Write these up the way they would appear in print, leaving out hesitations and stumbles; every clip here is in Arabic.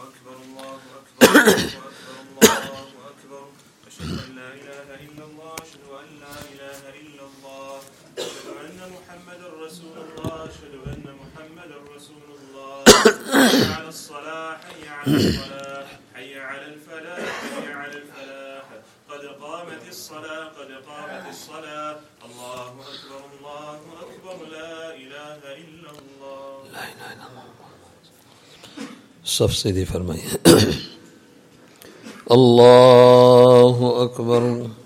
أكبر الله أكبر الله أكبر أشهد أن لا إله إلا الله أشهد أن لا إله إلا الله أشهد أن محمدا رسول الله أشهد أن محمدا رسول الله حي على الصلاة حي على الصلاة حي على الفلاح حي على الفلاح قد قامت الصلاة قد قامت الصلاة الله أكبر لا إله إلا الله لا إله إلا الله صف سيدي فرمائے اللہ اکبر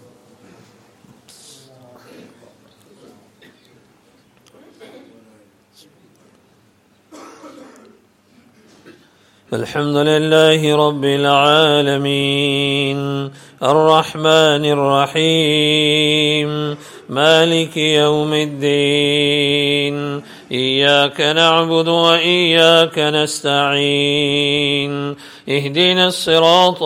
الحمد لله رب العالمين الرحمن الرحيم مالك يوم الدين إياك نعبد وإياك نستعين اهدنا الصراط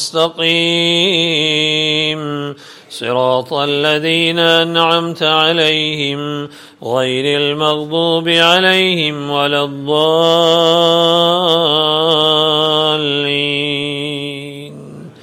المستقيم صراط الذين أنعمت عليهم غير المغضوب عليهم ولا الضالين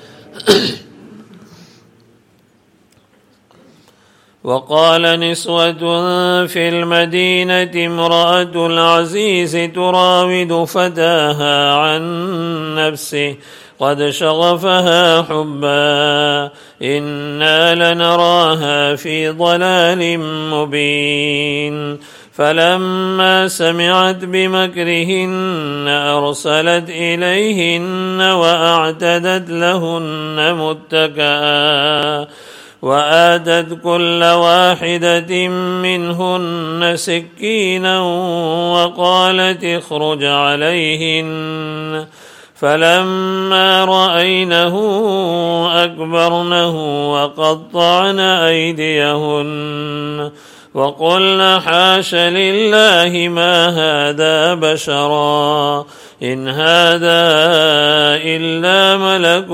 وقال نسوة في المدينة امرأة العزيز تراود فتاها عن نفسه قد شغفها حبا إنا لنراها في ضلال مبين فلما سمعت بمكرهن أرسلت إليهن وأعتدت لهن متكئا وآتت كل واحدة منهن سكينا وقالت اخرج عليهن فلما رأينه أكبرنه وقطعن أيديهن وقلن حاش لله ما هذا بشرا إن هذا إلا ملك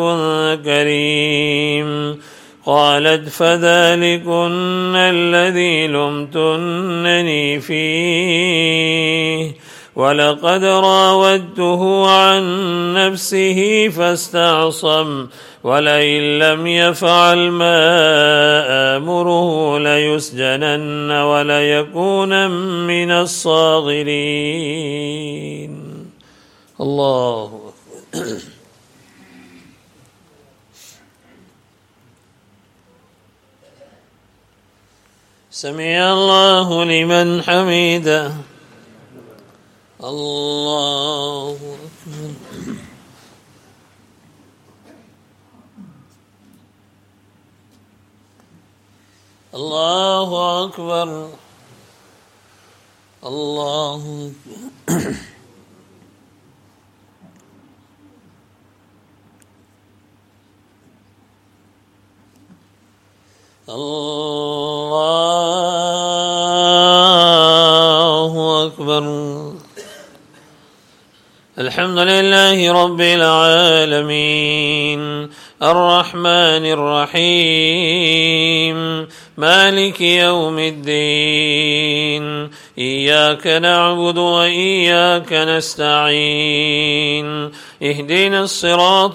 كريم قالت فذلكن الذي لمتنني فيه ولقد راودته عن نفسه فاستعصم ولئن لم يفعل ما آمره ليسجنن وليكون من الصاغرين الله أكبر سمع الله لمن حمده الله أكبر الله أكبر الله أكبر الله أكبر الحمد لله رب العالمين الرحمن الرحيم مالك يوم الدين إياك نعبد وإياك نستعين اهدنا الصراط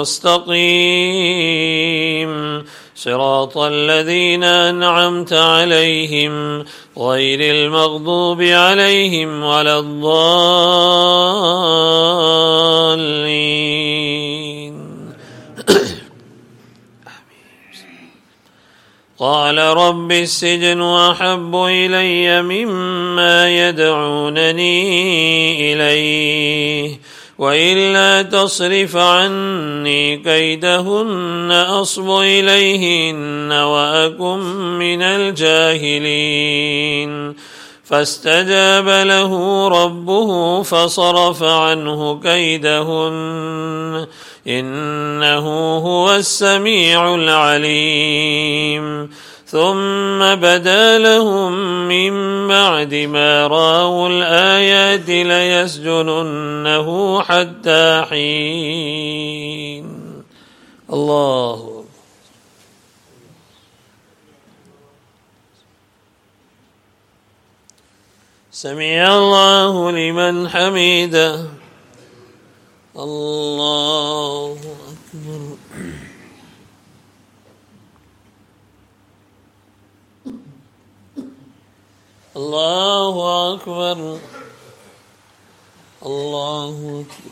المستقيم صراط الذين أنعمت عليهم غير المغضوب عليهم ولا الضالين قال رب السجن أحب إلي مما يدعونني إليه وإلا تصرف عني كيدهن أصب إليهن وأكن من الجاهلين فاستجاب له ربه فصرف عنه كيدهن إنه هو السميع العليم ثم بدا لهم من بعد ما رأوا الآيات ليسجننه حتى حين الله سمع الله لمن حمده الله أكبر الله أكبر الله أكبر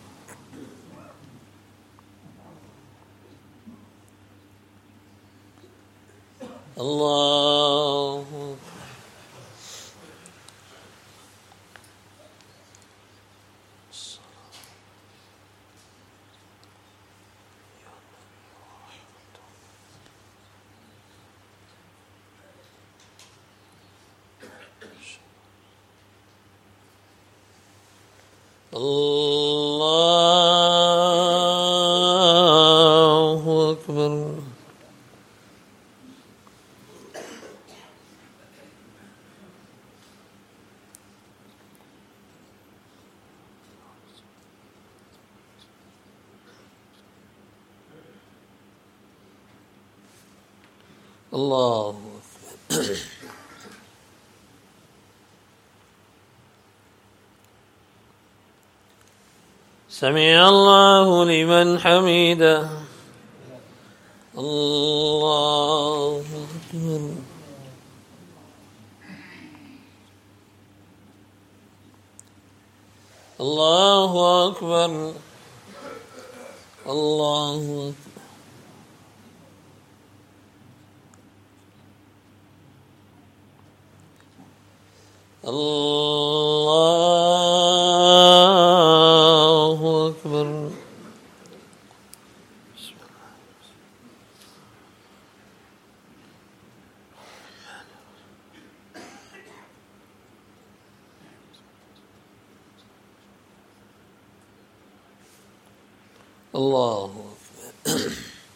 الله أكبر الله أكبر الله أكبر سمع الله لمن حمده الله أكبر الله أكبر الله أكبر الله أكبر الله أكبر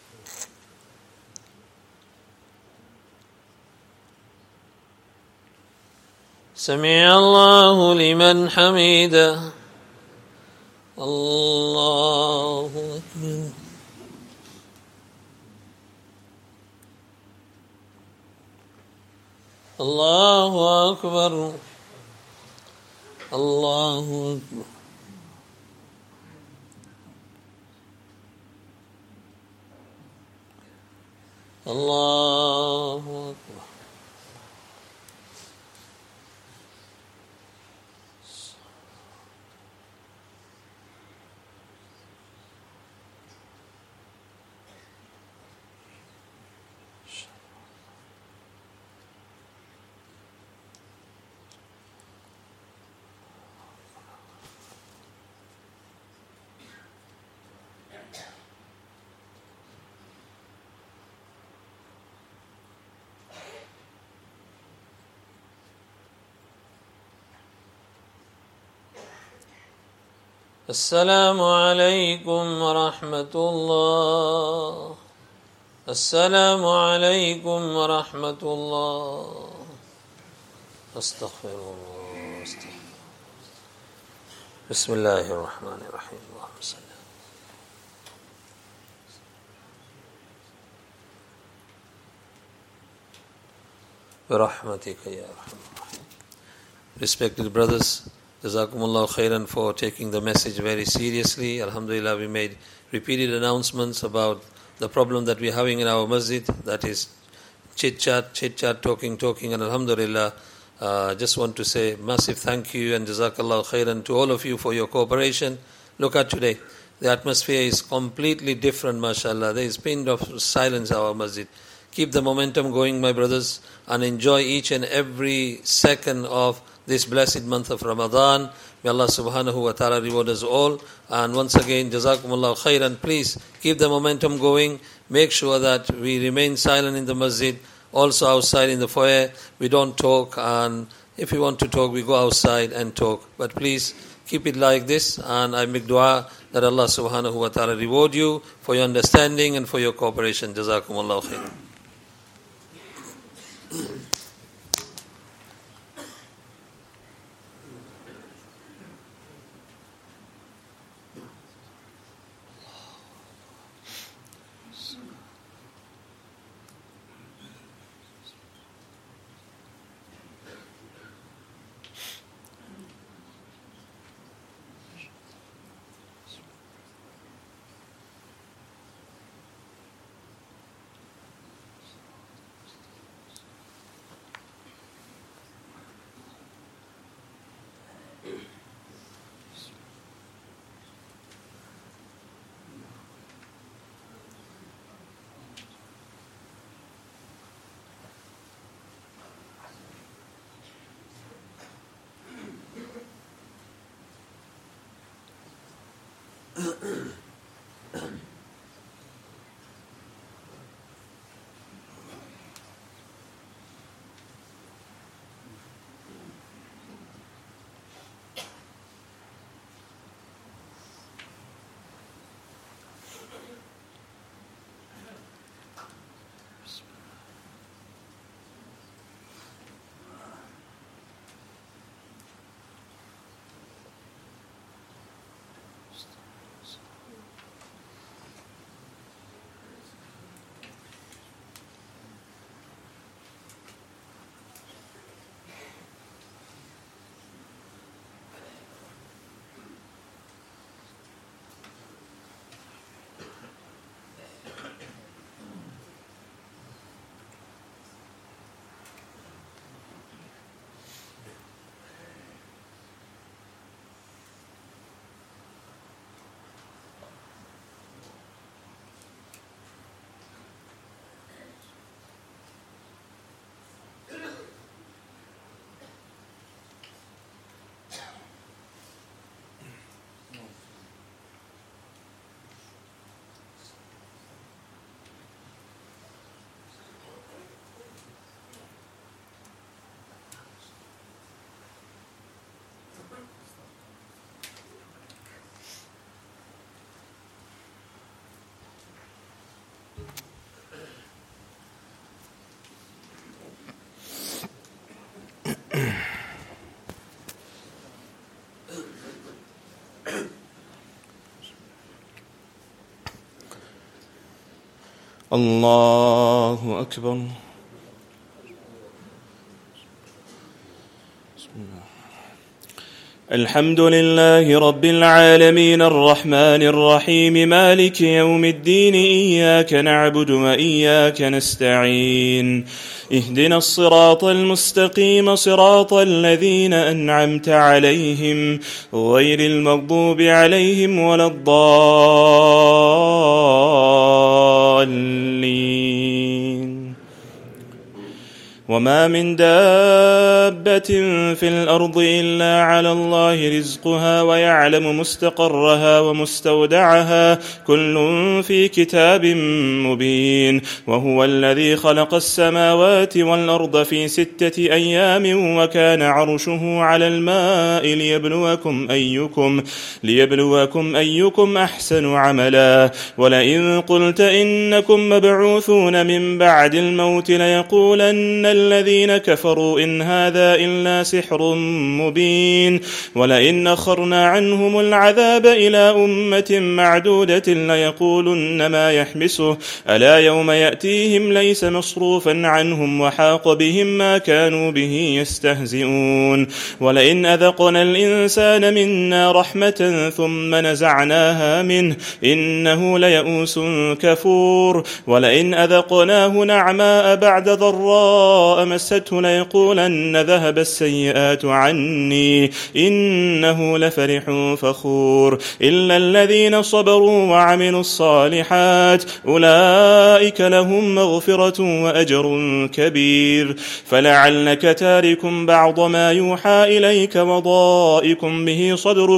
سمع الله لمن حمده الله أكبر الله أكبر الله أكبر الله أكبر السلام عليكم ورحمة الله السلام عليكم ورحمة الله أستغفر الله بسم الله الرحمن الرحيم اللهم صل برحمتك يا أرحم الراحمين. Respected brothers, Jazakumullah khairan for taking the message very seriously. Alhamdulillah, we made repeated announcements about the problem that we're having in our masjid, that is chit-chat, talking, and Alhamdulillah, just want to say massive thank you and Jazakallah khairan to all of you for your cooperation. Look at today, the atmosphere is completely different, mashallah. There is pin of silence in our masjid. Keep the momentum going, my brothers, and enjoy each and every second of this blessed month of Ramadan. May Allah subhanahu wa ta'ala reward us all. And once again, Jazakumullah khairan. Please keep the momentum going. Make sure that we remain silent in the masjid. Also outside in the foyer, we don't talk. And if we want to talk, we go outside and talk. But please keep it like this. And I make dua that Allah subhanahu wa ta'ala reward you for your understanding and for your cooperation. Jazakumullah khairan. الله أكبر. الحمد لله رب العالمين الرحمن الرحيم مالك يوم الدين إياك نعبد وإياك نستعين اهدنا الصراط المستقيم صراط الذين أنعمت عليهم غير المغضوب عليهم ولا الضالين. وما من دابة في الأرض إلا على الله رزقها ويعلم مستقرها ومستودعها كل في كتاب مبين. وهو الذي خلق السماوات والأرض في 6 أيام وكان عرشه على الماء ليبلوكم أيكم أحسن عملا. ولئن قلت إنكم مبعوثون من بعد الموت ليقولن الذين كفروا إن هذا إلا سحر مبين. ولئن أخرنا عنهم العذاب إلى أمة معدودة ليقولن ما يحبسه ألا يوم يأتيهم ليس مصروفا عنهم وحاق بهم ما كانوا به يستهزئون. ولئن أذقنا الإنسان منا رحمة ثم نزعناها منه إنه ليئوس كفور. ولئن أذقناه نعماء بعد ضراء مسته ليقولن ذهب السيئات عني إنه لفرح فخور. إلا الذين صبروا وعملوا الصالحات أولئك لهم مغفرة وأجر كبير. فلعلك تارك بعض ما يوحى إليك وضائق به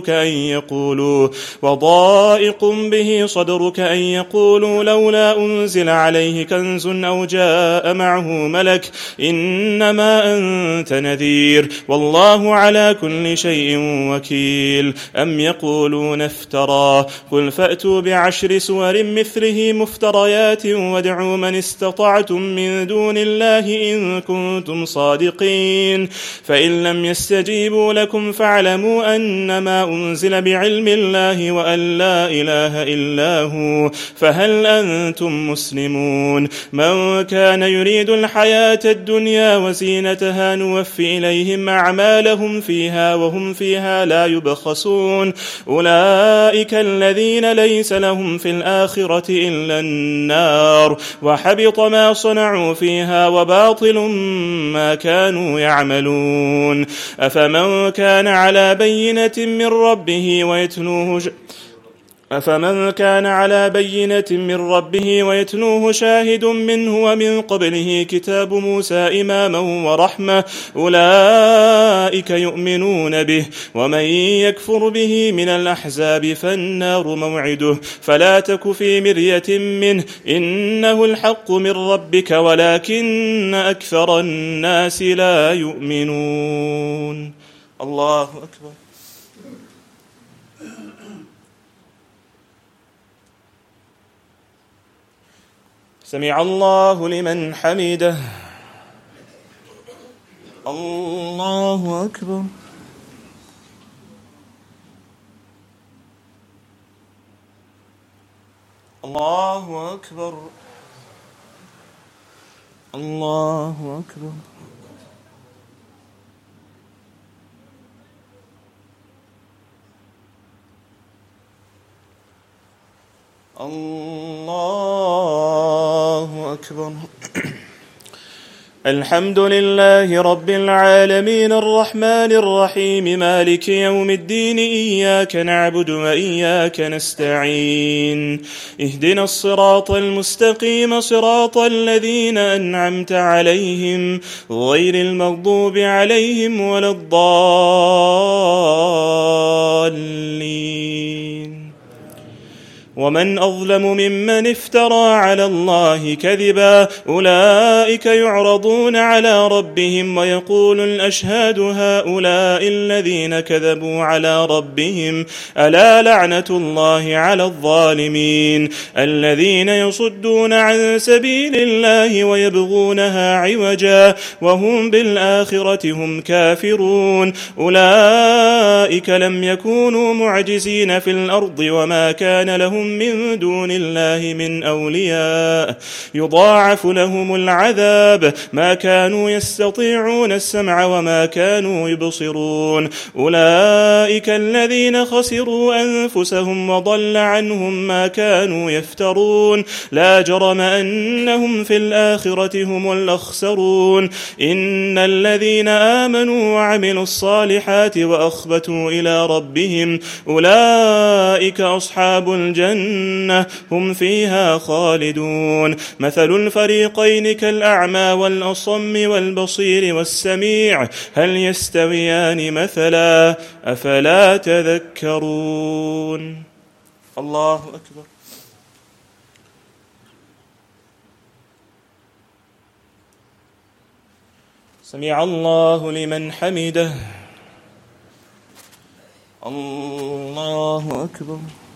صدرك أن يقولوا لولا أنزل عليه كنز أو جاء معه ملك إنما أنت نذير والله على كل شيء وكيل. أم يقولون افترى قل فأتوا ب10 سور مثله مفتريات وادعوا من استطعتم من دون الله إن كنتم صادقين. فإن لم يستجيبوا لكم فاعلموا أنما أنزل بعلم الله وأن لا إله إلا هو فهل أنتم مسلمون. من كان يريد الحياة الدنيا وزينتها نوفي إليهم أعمالهم فيها وهم فيها لا يبخسون. أولئك الذين ليس لهم في الآخرة إلا النار وحبط ما صنعوا فيها وباطل ما كانوا يعملون. أفمن كان على بينة من ربه أفمن كان على بينة من ربه ويتلوه شاهد منه ومن قبله كتاب موسى إماما ورحمة أولئك يؤمنون به ومن يكفر به من الأحزاب فالنار موعده فلا تك في مرية منه إنه الحق من ربك ولكن أكثر الناس لا يؤمنون. الله أكبر. سمع الله لمن حمده. الله أكبر. الله أكبر. الله أكبر. الله أكبر. الحمد لله رب العالمين الرحمن الرحيم مالك يوم الدين إياك نعبد وإياك نستعين اهدنا الصراط المستقيم صراط الذين أنعمت عليهم غير المغضوب عليهم ولا الضالين. ومن أظلم ممن افترى على الله كذبا أولئك يعرضون على ربهم ويقول الأشهاد هؤلاء الذين كذبوا على ربهم ألا لعنة الله على الظالمين الذين يصدون عن سبيل الله ويبغونها عوجا وهم بالآخرة هم كافرون أولئك لم يكونوا معجزين في الأرض وما كان لهم من دون الله من أولياء يضاعف لهم العذاب ما كانوا يستطيعون السمع وما كانوا يبصرون أولئك الذين خسروا أنفسهم وضل عنهم ما كانوا يفترون لا جرم أنهم في الآخرة هم الأخسرون إن الذين آمنوا وعملوا الصالحات وأخبتوا إلى ربهم أولئك أصحاب الجنة هم فيها خالدون مثل الفريقين كالأعمى والأصم والبصير والسميع هل يستويان مثلا أفلا تذكرون. الله أكبر. سمع الله لمن حمده. الله أكبر.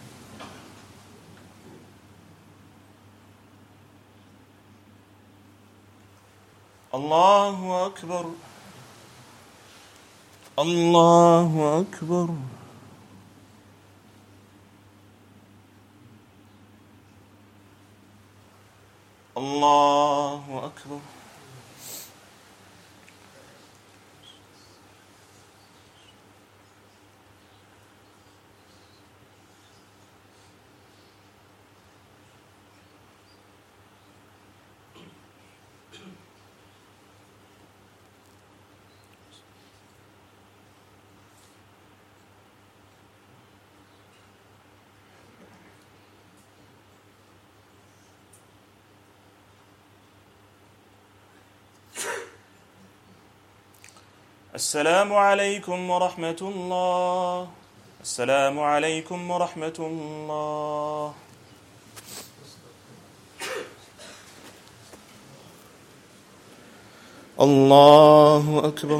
الله أكبر. الله أكبر. الله أكبر. السلام عليكم ورحمة الله. السلام عليكم ورحمة الله. الله أكبر.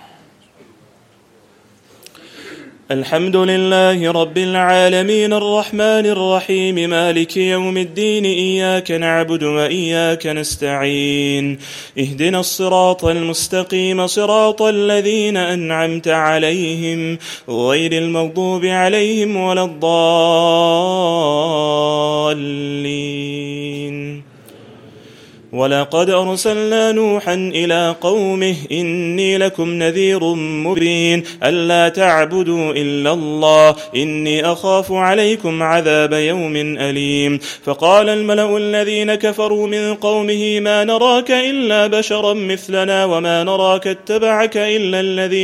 الحمد لله رب العالمين الرحمن الرحيم مالك يوم الدين إياك نعبد وإياك نستعين اهدنا الصراط المستقيم صراط الذين أنعمت عليهم غير المغضوب عليهم ولا الضالين. ولقد أرسلنا نوحا إلى قومه إني لكم نذير مبين ألا تعبدوا إلا الله إني أخاف عليكم عذاب يوم أليم. فقال الملأ الذين كفروا من قومه ما نراك إلا بشرا مثلنا وما نراك اتبعك إلا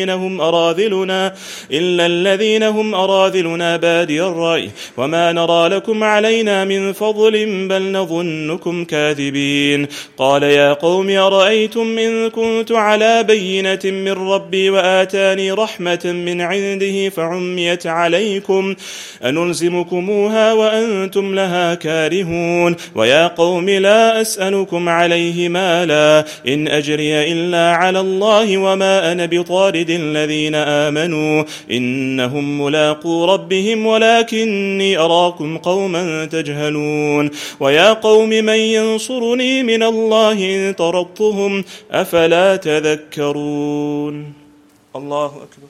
الذين هم أراذلنا بادي الرأي وما نرى لكم علينا من فضل بل نظنكم كاذبين. قال يا قوم أرأيتم إن كنت على بينة من ربي وآتاني رحمة من عنده فعميت عليكم أنلزمكموها وأنتم لها كارهون. ويا قوم لا أسألكم عليه مالا إن أجري إلا على الله وما أنا بطارد الذين آمنوا إنهم ملاقو ربهم ولكني أراكم قوما تجهلون. ويا قوم من ينصرني من الله إن طردتهم أفلا تذكرون. الله أكبر.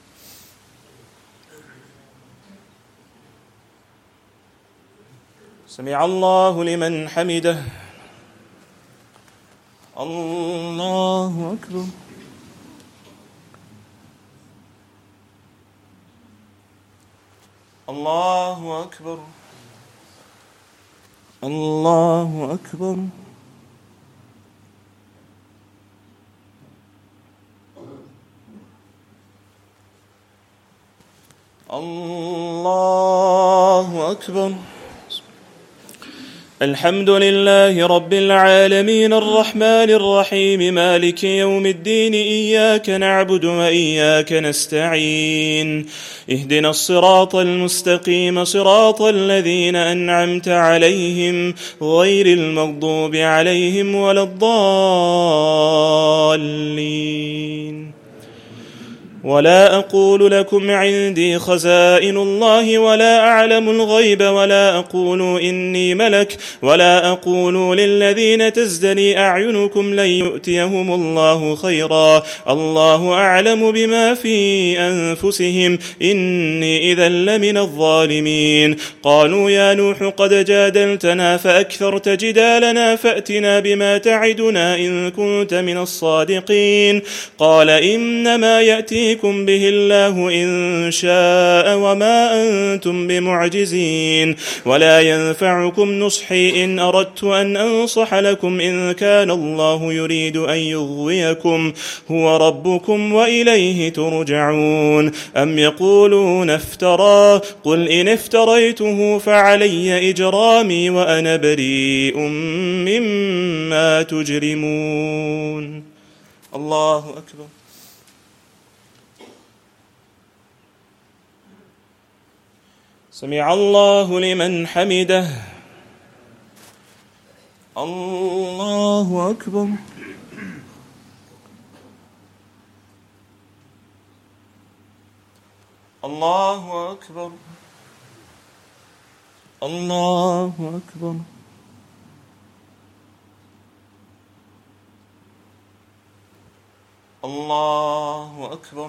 سمع الله لمن حمده. الله أكبر. الله أكبر. الله أكبر. الله أكبر. الحمد لله رب العالمين الرحمن الرحيم مالك يوم الدين إياك نعبد وإياك نستعين اهدنا الصراط المستقيم صراط الذين أنعمت عليهم غير المغضوب عليهم ولا الضالين. ولا أقول لكم عندي خزائن الله ولا أعلم الغيب ولا أقول إني ملك ولا أقول للذين تزدري أعينكم لن يؤتيهم الله خيرا الله أعلم بما في أنفسهم إني إذا لمن الظالمين. قالوا يا نوح قد جادلتنا فأكثرت جدالنا فأتنا بما تعدنا إن كنت من الصادقين. قال إنما يأتيكم به الله إن شاء وما أنتم بمعجزين ولا ينفعكم نصحي إن أردت أن أنصح لكم إن كان الله يريد أن يغويكم هو ربكم وإليه ترجعون. أم يقولون افتراه قل إن افتريته فعلي إجرامي وأنا بريء مما تجرمون. الله أكبر. سمع الله لمن حمده. الله أكبر. الله أكبر. الله أكبر. الله أكبر.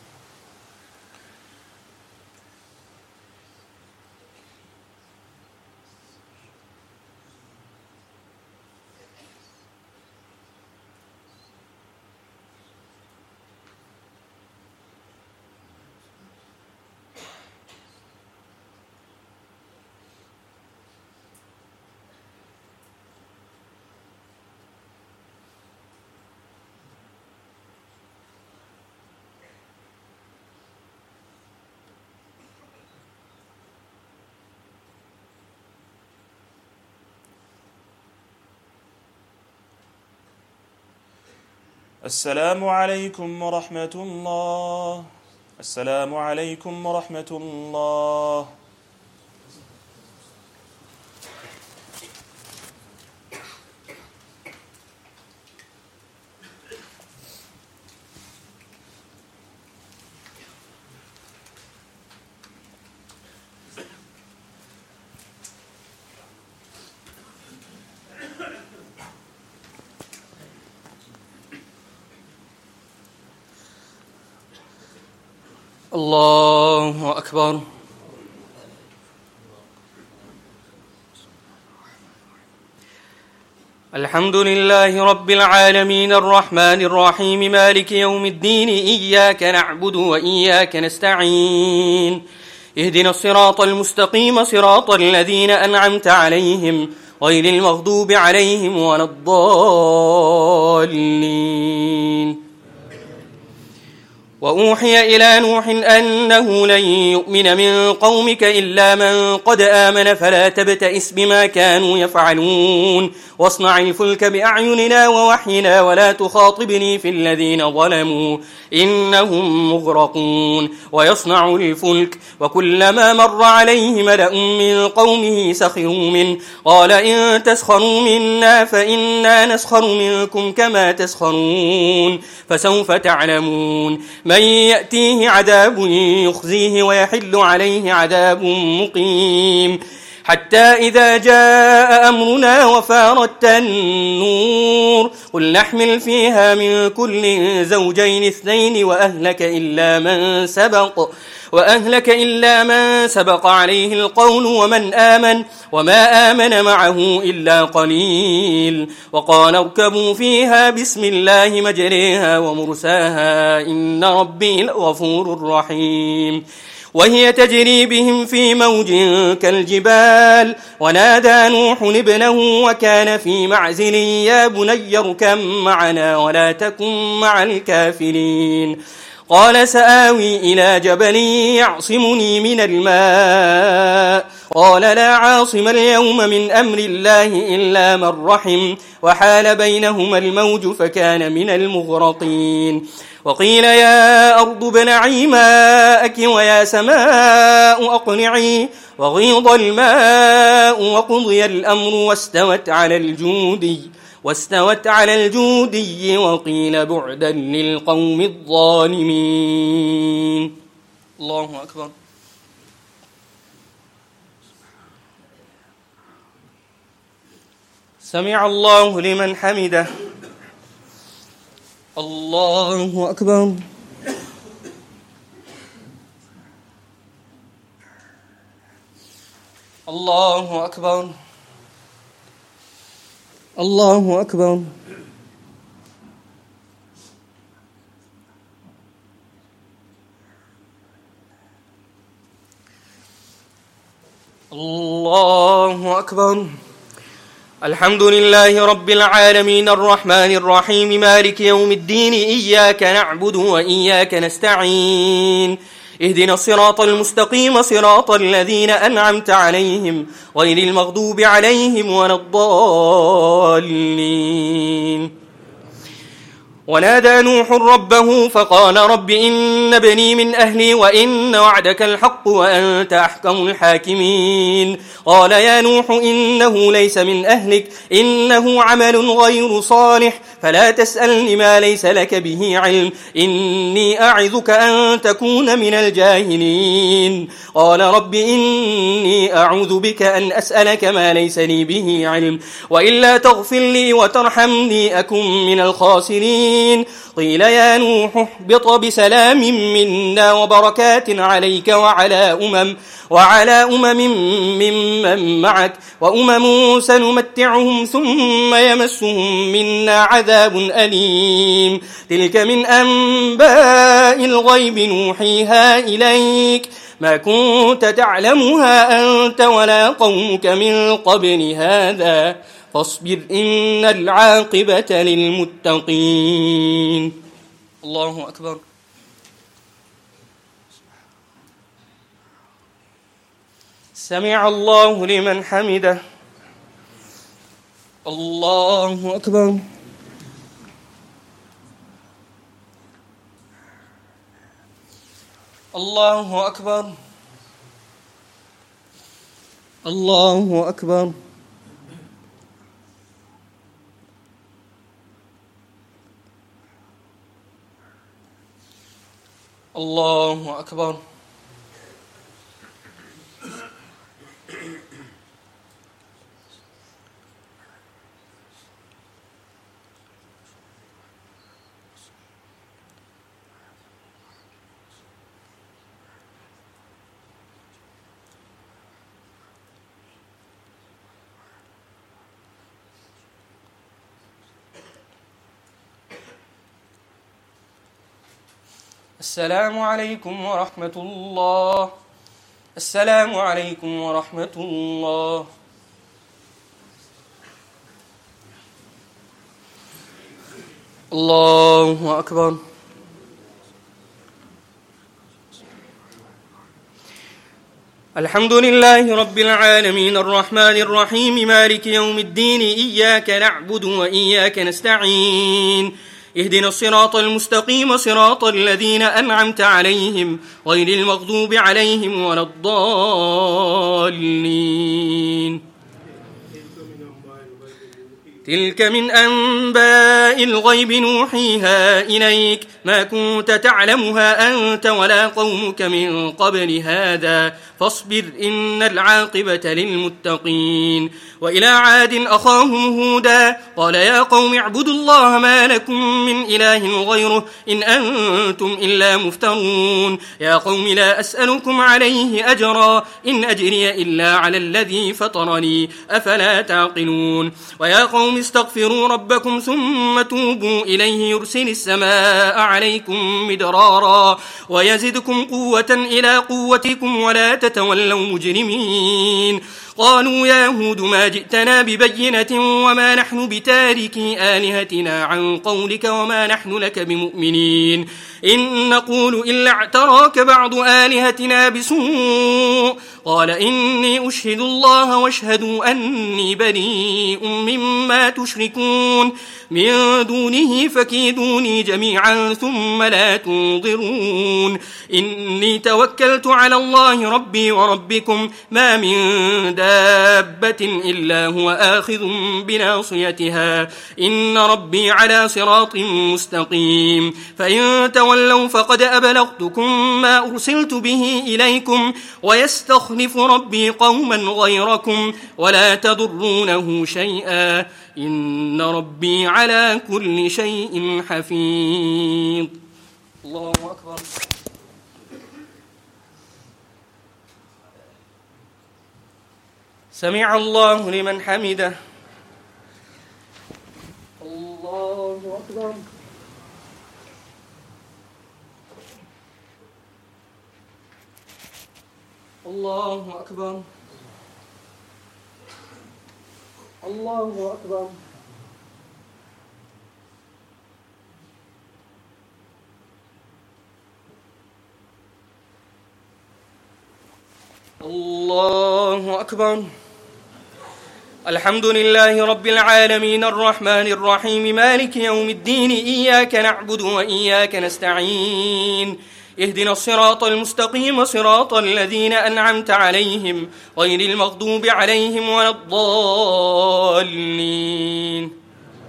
السلام عليكم ورحمة الله. السلام عليكم ورحمة الله. الله أكبر. الحمد لله رب العالمين الرحمن الرحيم مالك يوم الدين إياك نعبد وإياك نستعين اهدنا الصراط المستقيم صراط الذين أنعمت عليهم غير المغضوب عليهم ولا الضالين. وأوحي إلى نوح أنه لن يؤمن من قومك إلا من قد آمن فلا تبتئس بما كانوا يفعلون واصنع الفلك بأعيننا ووحينا ولا تخاطبني في الذين ظلموا إنهم مغرقون. ويصنع الفلك وكلما مر عليه ملأ من قومه سخروا منه قال إن تسخروا منا فإنا نسخر منكم كما تسخرون فسوف تعلمون من يأتيه عذاب يخزيه ويحل عليه عذاب مقيم. حتى إذا جاء أمرنا وفارت النور قل نحمل فيها من كل زوجين اثنين وأهلك إلا من سبق عليه القول ومن آمن وما آمن معه إلا قليل. وقال اركبوا فيها بسم الله مجريها ومرساها إن ربي لغفور رحيم. وهي تجري بهم في موج كالجبال ونادى نوح ابنه وكان في معزل يا بني اركب معنا ولا تكن مع الكافرين. قال سآوي إلى جبل يعصمني من الماء قال لا عاصم اليوم من أمر الله إلا من رحم وحال بينهما الموج فكان من المغرقين. وقيل يا أرض ابلعي ماءك ويا سماء أقلعي وغيض الماء وقضي الأمر واستوت على الجودي وقيل بعدا للقوم الظالمين. الله أكبر. سمع الله لمن حمده. الله أكبر. الله أكبر. الله أكبر. الله أكبر. الحمد لله رب العالمين الرحمن الرحيم مالك يوم الدين إياك نعبد وإياك نستعين اهدنا الصراط المستقيم صراط الذين أنعمت عليهم غير المغضوب عليهم ولا الضالين. ونادى نوح ربه فقال رب إن ابني من أهلي وإن وعدك الحق وأنت أحكم الحاكمين. قال يا نوح إنه ليس من أهلك إنه عمل غير صالح فلا تسألني ما ليس لك به علم إني أعظك أن تكون من الجاهلين. قال رب إني أعوذ بك أن أسألك ما ليس لي به علم وإلا تغفر لي وترحمني أكن من الخاسرين. قيل يا نوح اهبط بسلام منا وبركات عليك وعلى أمم ممن معك وأمم سنمتعهم ثم يمسهم منا عذاب أليم. تلك من أنباء الغيب نوحيها إليك ما كنت تعلمها أنت ولا قومك من قبل هذا فاصبر إن العاقبة للمتقين. الله أكبر. سمع الله لمن حمده. الله أكبر. الله أكبر. الله أكبر. الله أكبر. السلام عليكم ورحمة الله. السلام عليكم ورحمة الله. الله أكبر. الحمد لله رب العالمين الرحمن الرحيم مالك يوم الدين إياك نعبد وإياك نستعين اهدنا الصراط المستقيم صراط الذين أنعمت عليهم غير المغضوب عليهم ولا الضالين. تلك من أنباء الغيب نوحيها إليك ما كنت تعلمها أنت ولا قومك من قبل هذا فاصبر إن العاقبة للمتقين. وإلى عاد أخاهم هودا قال يا قوم اعبدوا الله ما لكم من إله غيره إن أنتم إلا مفترون. يا قوم لا أسألكم عليه أجرا إن أجري إلا على الذي فطرني أفلا تعقلون. ويا قوم استغفروا ربكم ثم توبوا إليه يرسل السماء عليكم مدرارا ويزدكم قوة إلى قوتكم ولا تتولوا مجرمين. قالوا يا هود ما جئتنا ببينة وما نحن بتاركي آلهتنا عن قولك وما نحن لك بمؤمنين إن نقول إلا اعتراك بعض آلهتنا بسوء. قال إني أشهد الله واشهدوا أني بريء مما تشركون من دونه فكيدوني جميعا ثم لا تنظرون. إني توكلت على الله ربي وربكم ما من دابة إلا هو آخذ بناصيتها إن ربي على صراط مستقيم. فإن تولوا فقد أبلغتكم ما أرسلت به إليكم ويستخلف ربي قوما غيركم ولا تضرونه شيئا إن ربي على كل شيء حفيظ. الله أكبر. سمع الله لمن حمده. الله أكبر. الله أكبر. الله أكبر. الله أكبر. الحمد لله رب العالمين الرحمن الرحيم مالك يوم الدين إياك نعبد وإياك نستعين اهدنا الصراط المستقيم صراط الذين أنعمت عليهم غير المغضوب عليهم ولا الضالين.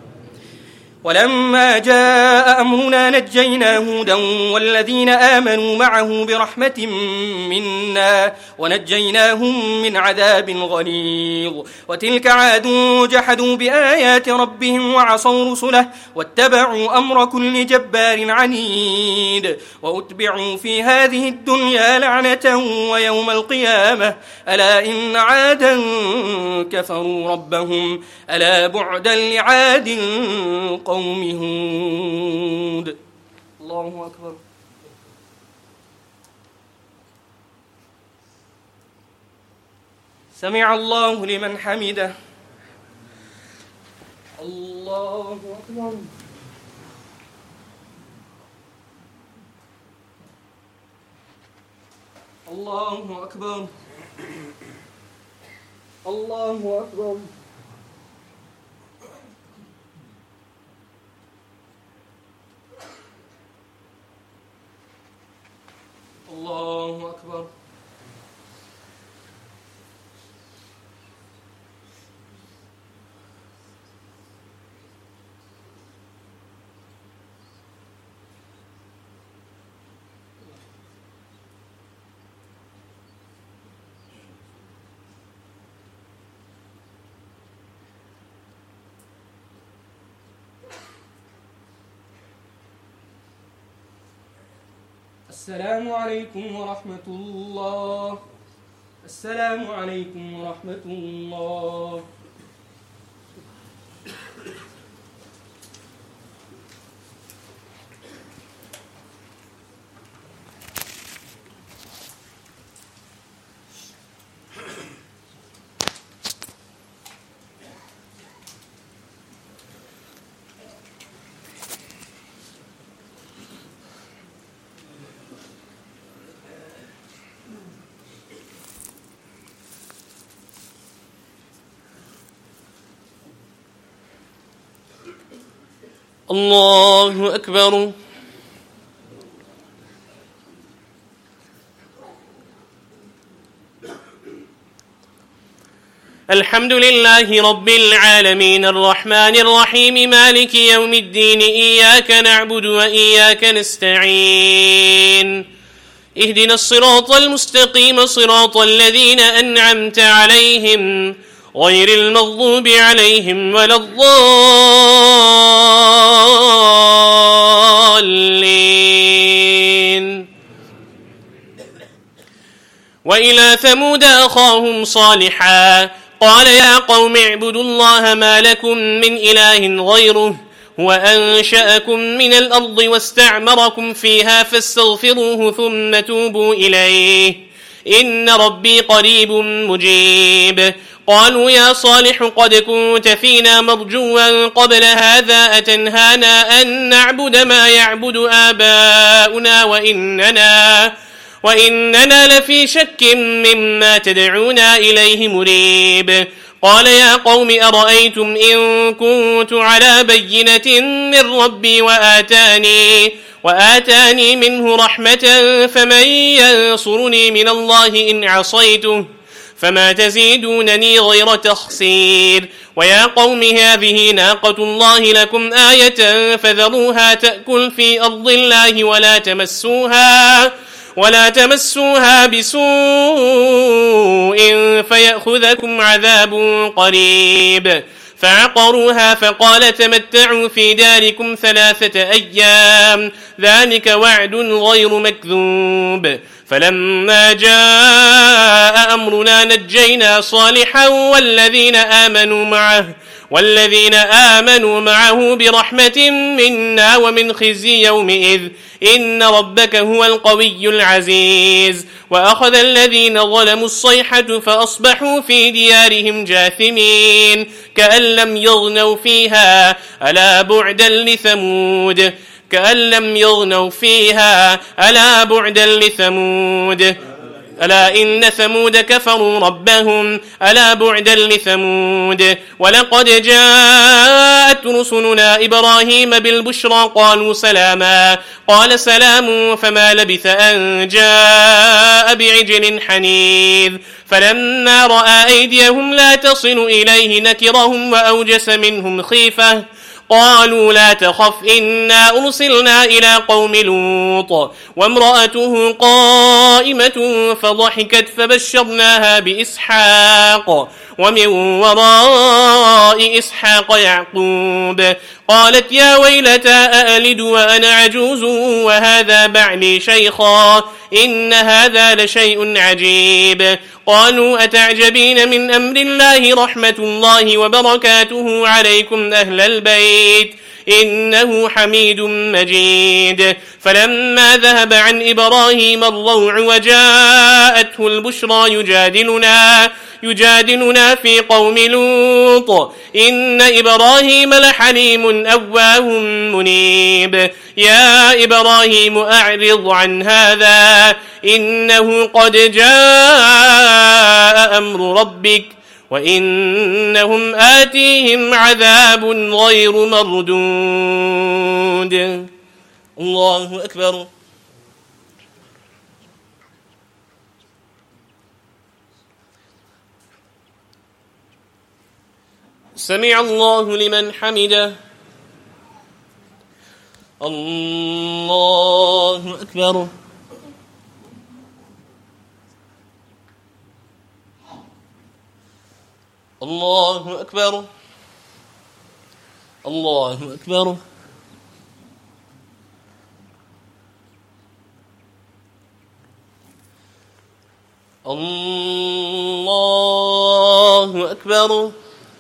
ولما جاء أمرنا نجينا هودا والذين آمنوا معه برحمة منا ونجيناهم من عذاب غليظ. وتلك عاد جحدوا بآيات ربهم وعصوا رسله واتبعوا أمر كل جبار عنيد وأتبعوا في هذه الدنيا لعنة ويوم القيامة ألا إن عادا كفروا ربهم ألا بعدا لعاد قوم هود. الله أكبر. سمع الله لمن حمده. الله أكبر. الله أكبر. الله أكبر. الله أكبر. السلام عليكم ورحمة الله. السلام عليكم ورحمة الله. الله أكبر. الحمد لله رب العالمين الرحمن الرحيم مالك يوم الدين إياك نعبد وإياك نستعين اهدنا الصراط المستقيم صراط الذين أنعمت عليهم غير المغضوب عليهم ولا الضالين. وإلى ثمود أخاهم صالحا قال يا قوم اعبدوا الله ما لكم من إله غيره هو أنشأكم من الأرض واستعمركم فيها فاستغفروه ثم توبوا إليه إن ربي قريب مجيب. قالوا يا صالح قد كنت فينا مرجوا قبل هذا أتنهانا أن نعبد ما يعبد آباؤنا وإننا لفي شك مما تدعونا إليه مريب. قال يا قوم أرأيتم إن كنت على بينة من ربي وآتاني منه رحمة فمن ينصرني من الله إن عصيته فما تزيدونني غير تخسير. ويا قوم هذه ناقة الله لكم آية فذروها تأكل في أرض الله ولا تمسوها بسوء فيأخذكم عذاب قريب. فعقروها فقال تمتعوا في داركم 3 أيام ذلك وعد غير مكذوب. فلما جاء أمرنا نجينا صالحا والذين آمنوا معه برحمة منا ومن خزي يومئذ إن ربك هو القوي العزيز. وأخذ الذين ظلموا الصيحة فأصبحوا في ديارهم جاثمين كأن لم يغنوا فيها ألا بعدا لثمود ألا إن ثمود كفروا ربهم ألا بعدا لثمود. ولقد جاءت رسلنا إبراهيم بالبشرى قالوا سلاما قال سلام فما لبث أن جاء بعجل حنيذ. فلما رأى أيديهم لا تصل إليه نكرهم وأوجس منهم خيفة قالوا لا تخف إنا أرسلنا إلى قوم لوط وامرأته قائمة فضحكت فبشرناها بإسحاق ومن وراء إسحاق يعقوب. قالت يا ويلتى أألد وأنا عجوز وهذا بعلي شيخا إن هذا لشيء عجيب. قالوا أتعجبين من أمر الله رحمة الله وبركاته عليكم أهل البيت إنه حميد مجيد. فلما ذهب عن إبراهيم الروع وجاءته البشرى يجادلنا في قوم لوط إن إبراهيم لحليم أواه منيب. يا إبراهيم أعرض عن هذا إنه قد جاء أمر ربك وإنهم آتيهم عذاب غير مردود. الله أكبر. سمع الله لمن حمده. الله أكبر. الله أكبر. الله أكبر. الله أكبر.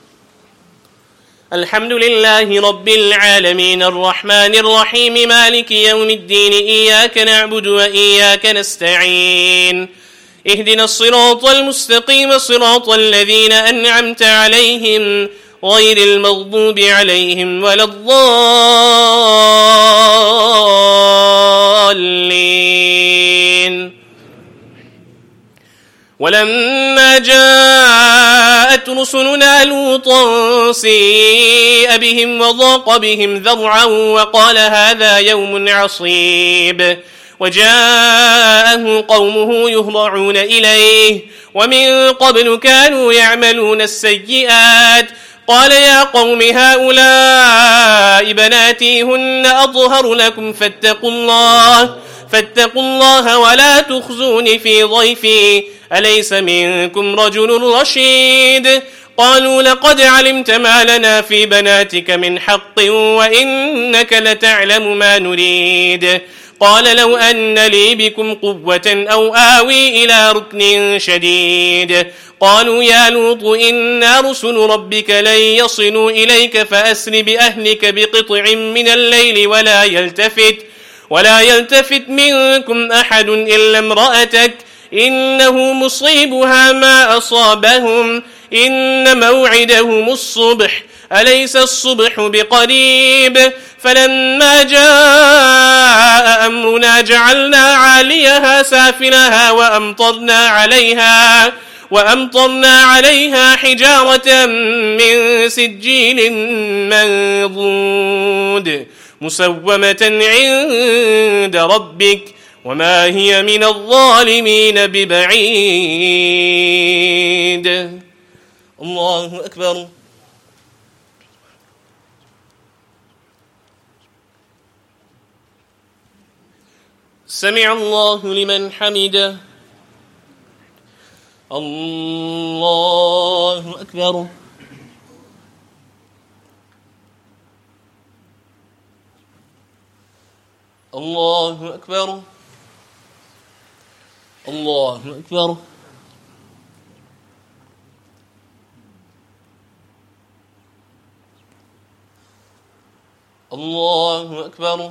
الحمد لله رب العالمين الرحمن الرحيم مالك يوم الدين إياك نعبد وإياك نستعين اهدنا الصراط المستقيم صراط الذين أنعمت عليهم غير المغضوب عليهم ولا الضالين. ولما جاءت رسلنا لوطا سيء بهم وضاق بهم ذرعا وقال هذا يوم عصيب وجاءه قومه يهرعون إليه ومن قبل كانوا يعملون السيئات قال يا قوم هؤلاء بناتي هن أطهر لكم فاتقوا الله ولا تخزوني في ضيفي أليس منكم رجل رشيد قالوا لقد علمت ما لنا في بناتك من حق وإنك لتعلم ما نريد قال لو أن لي بكم قوة أو آوي إلى ركن شديد قالوا يا لوط إنا رسل ربك لن يصلوا إليك فأسر بأهلك بقطع من الليل ولا يلتفت منكم أحد إلا امرأتك إنه مصيبها ما أصابهم إن موعدهم الصبح أليس الصبح بقريب فلما جاء أمرنا جعلنا عاليها سافلها وأمطرنا عليها حجارة من سجيل منضود مسومة عند ربك وما هي من الظالمين ببعيد. الله أكبر. سمع الله لمن حمده. الله أكبر. الله أكبر. الله أكبر. الله أكبر.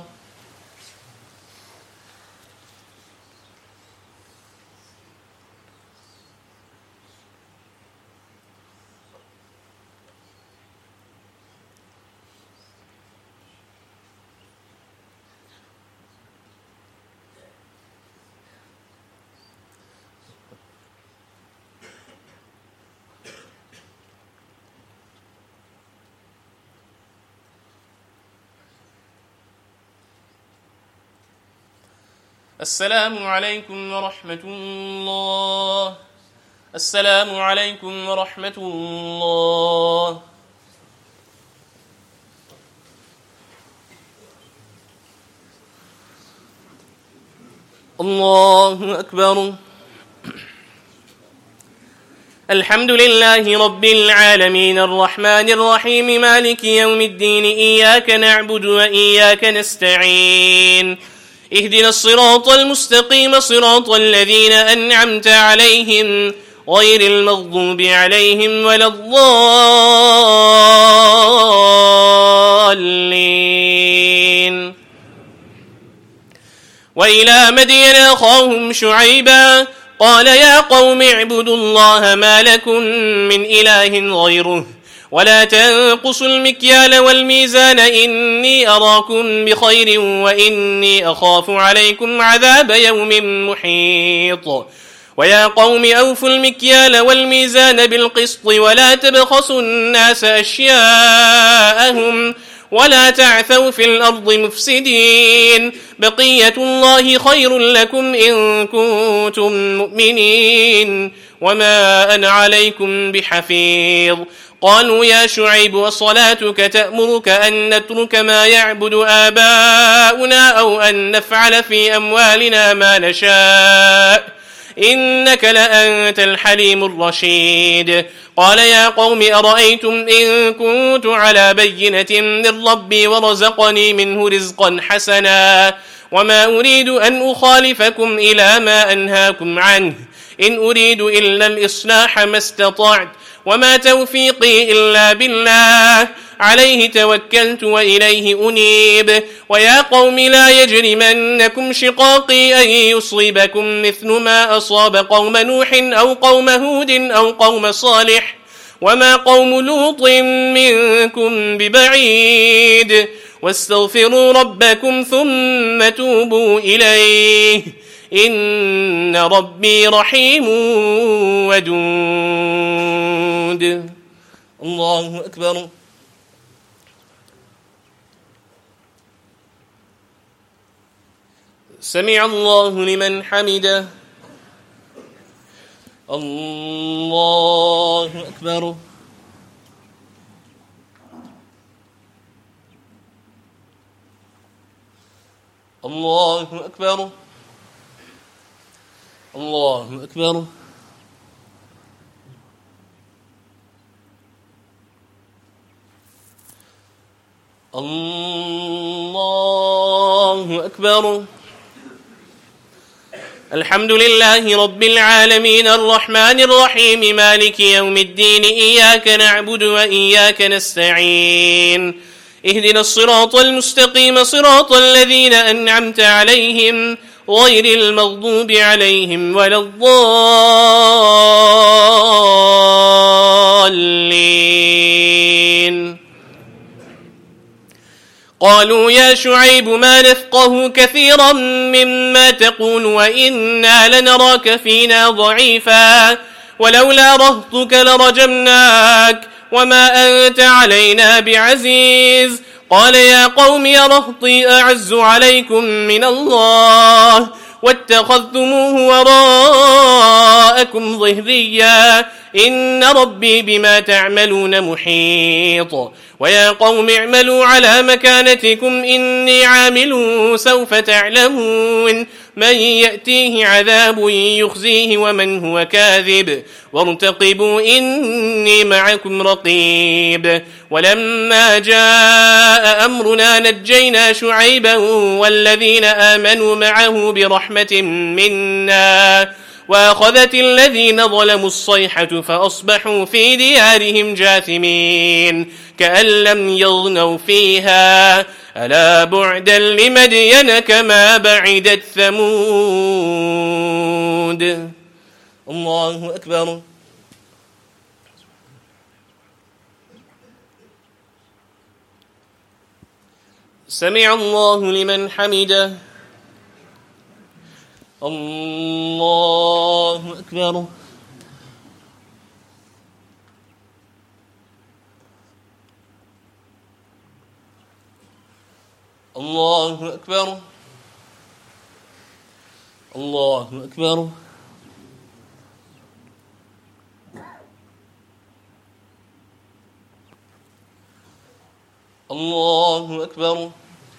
السلام عليكم ورحمة الله. السلام عليكم ورحمة الله. الله أكبر. الحمد لله رب العالمين الرحمن الرحيم مالك يوم الدين إياك نعبد وإياك نستعين اهدنا الصراط المستقيم صراط الذين أنعمت عليهم غير المغضوب عليهم ولا الضالين. وإلى مدين أخاهم شعيبا قال يا قوم اعبدوا الله ما لكم من إله غيره ولا تنقصوا المكيال والميزان إني أراكم بخير وإني أخاف عليكم عذاب يوم محيط. ويا قوم أوفوا المكيال والميزان بالقسط ولا تبخسوا الناس أشياءهم ولا تعثوا في الأرض مفسدين بقية الله خير لكم إن كنتم مؤمنين وما أنا عليكم بحفيظ. قالوا يا شعيب وصلاتك تأمرك أن نترك ما يعبد آباؤنا أو أن نفعل في أموالنا ما نشاء إنك لأنت الحليم الرشيد. قال يا قوم أرأيتم إن كنت على بينة من ربي ورزقني منه رزقا حسنا وما أريد أن أخالفكم إلى ما أنهاكم عنه إن أريد إلا الإصلاح ما استطعت وما توفيقي إلا بالله عليه توكلت وإليه أنيب. ويا قوم لا يجرمنكم شقاقي أن يصيبكم مثل ما أصاب قوم نوح أو قوم هود أو قوم صالح وما قوم لوط منكم ببعيد واستغفروا ربكم ثم توبوا إليه إن ربي رحيم ودود. الله أكبر. سمع الله لمن حمده. الله أكبر. الله أكبر. الله أكبر. الله أكبر. الحمد لله رب العالمين الرحمن الرحيم مالك يوم الدين إياك نعبد وإياك نستعين اهدنا الصراط المستقيم صراط الذين أنعمت عليهم غير المغضوب عليهم ولا الضالين. قالوا يا شعيب ما نفقه كثيرا مما تقول وإنا لنراك فينا ضعيفا ولولا رهطك لرجمناك وما أنت علينا بعزيز. قال يا قوم يا رهطي أعز عليكم من الله واتخذتموه وراءكم ظهريا إن ربي بما تعملون محيط. ويا قوم اعملوا على مكانتكم إني عامل سوف تعلمون من يأتيه عذاب يخزيه ومن هو كاذب وارتقبوا إني معكم رقيب. ولما جاء أمرنا نجينا شعيبا والذين آمنوا معه برحمة منا وأخذت الذين ظلموا الصيحة فأصبحوا في ديارهم جاثمين كأن لم يغنوا فيها ألا بعدا لمدين كما بعدت ثمود. الله أكبر. سمع الله لمن حمده. الله أكبر. الله أكبر. الله أكبر. الله أكبر.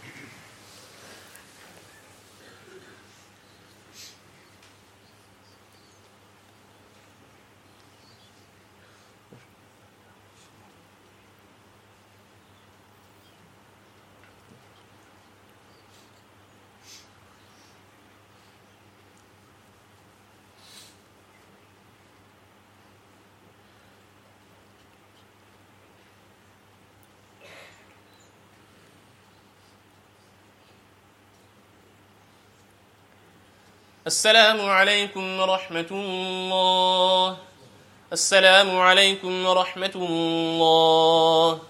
السلام عليكم ورحمة الله. السلام عليكم ورحمة الله.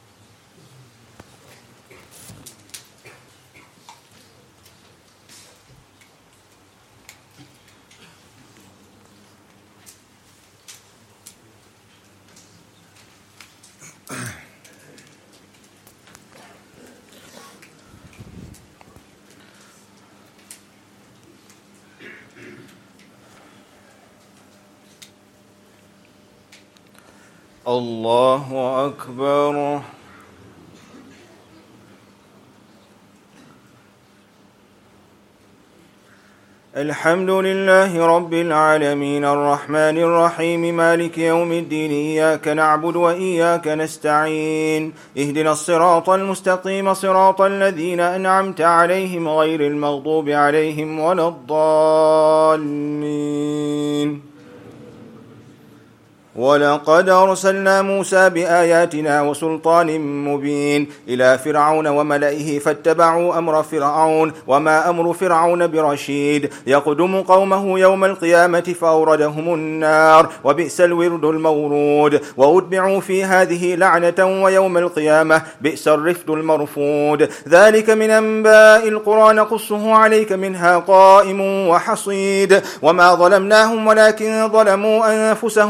الله أكبر. الحمد لله رب العالمين الرحمن الرحيم مالك يوم الدين إياك نعبد وإياك نستعين اهدنا الصراط المستقيم صراط الذين أنعمت عليهم غير المغضوب عليهم ولا الضالين. ولقد أرسلنا موسى بآياتنا وسلطان مبين إلى فرعون وملئه فاتبعوا أمر فرعون وما أمر فرعون برشيد يقدم قومه يوم القيامة فأوردهم النار وبئس الورد المورود وأتبعوا في هذه لعنة ويوم القيامة بئس الرفد المرفود. ذلك من أنباء القرى نقصه عليك منها قائم وحصيد وما ظلمناهم ولكن ظلموا أنفسهم فما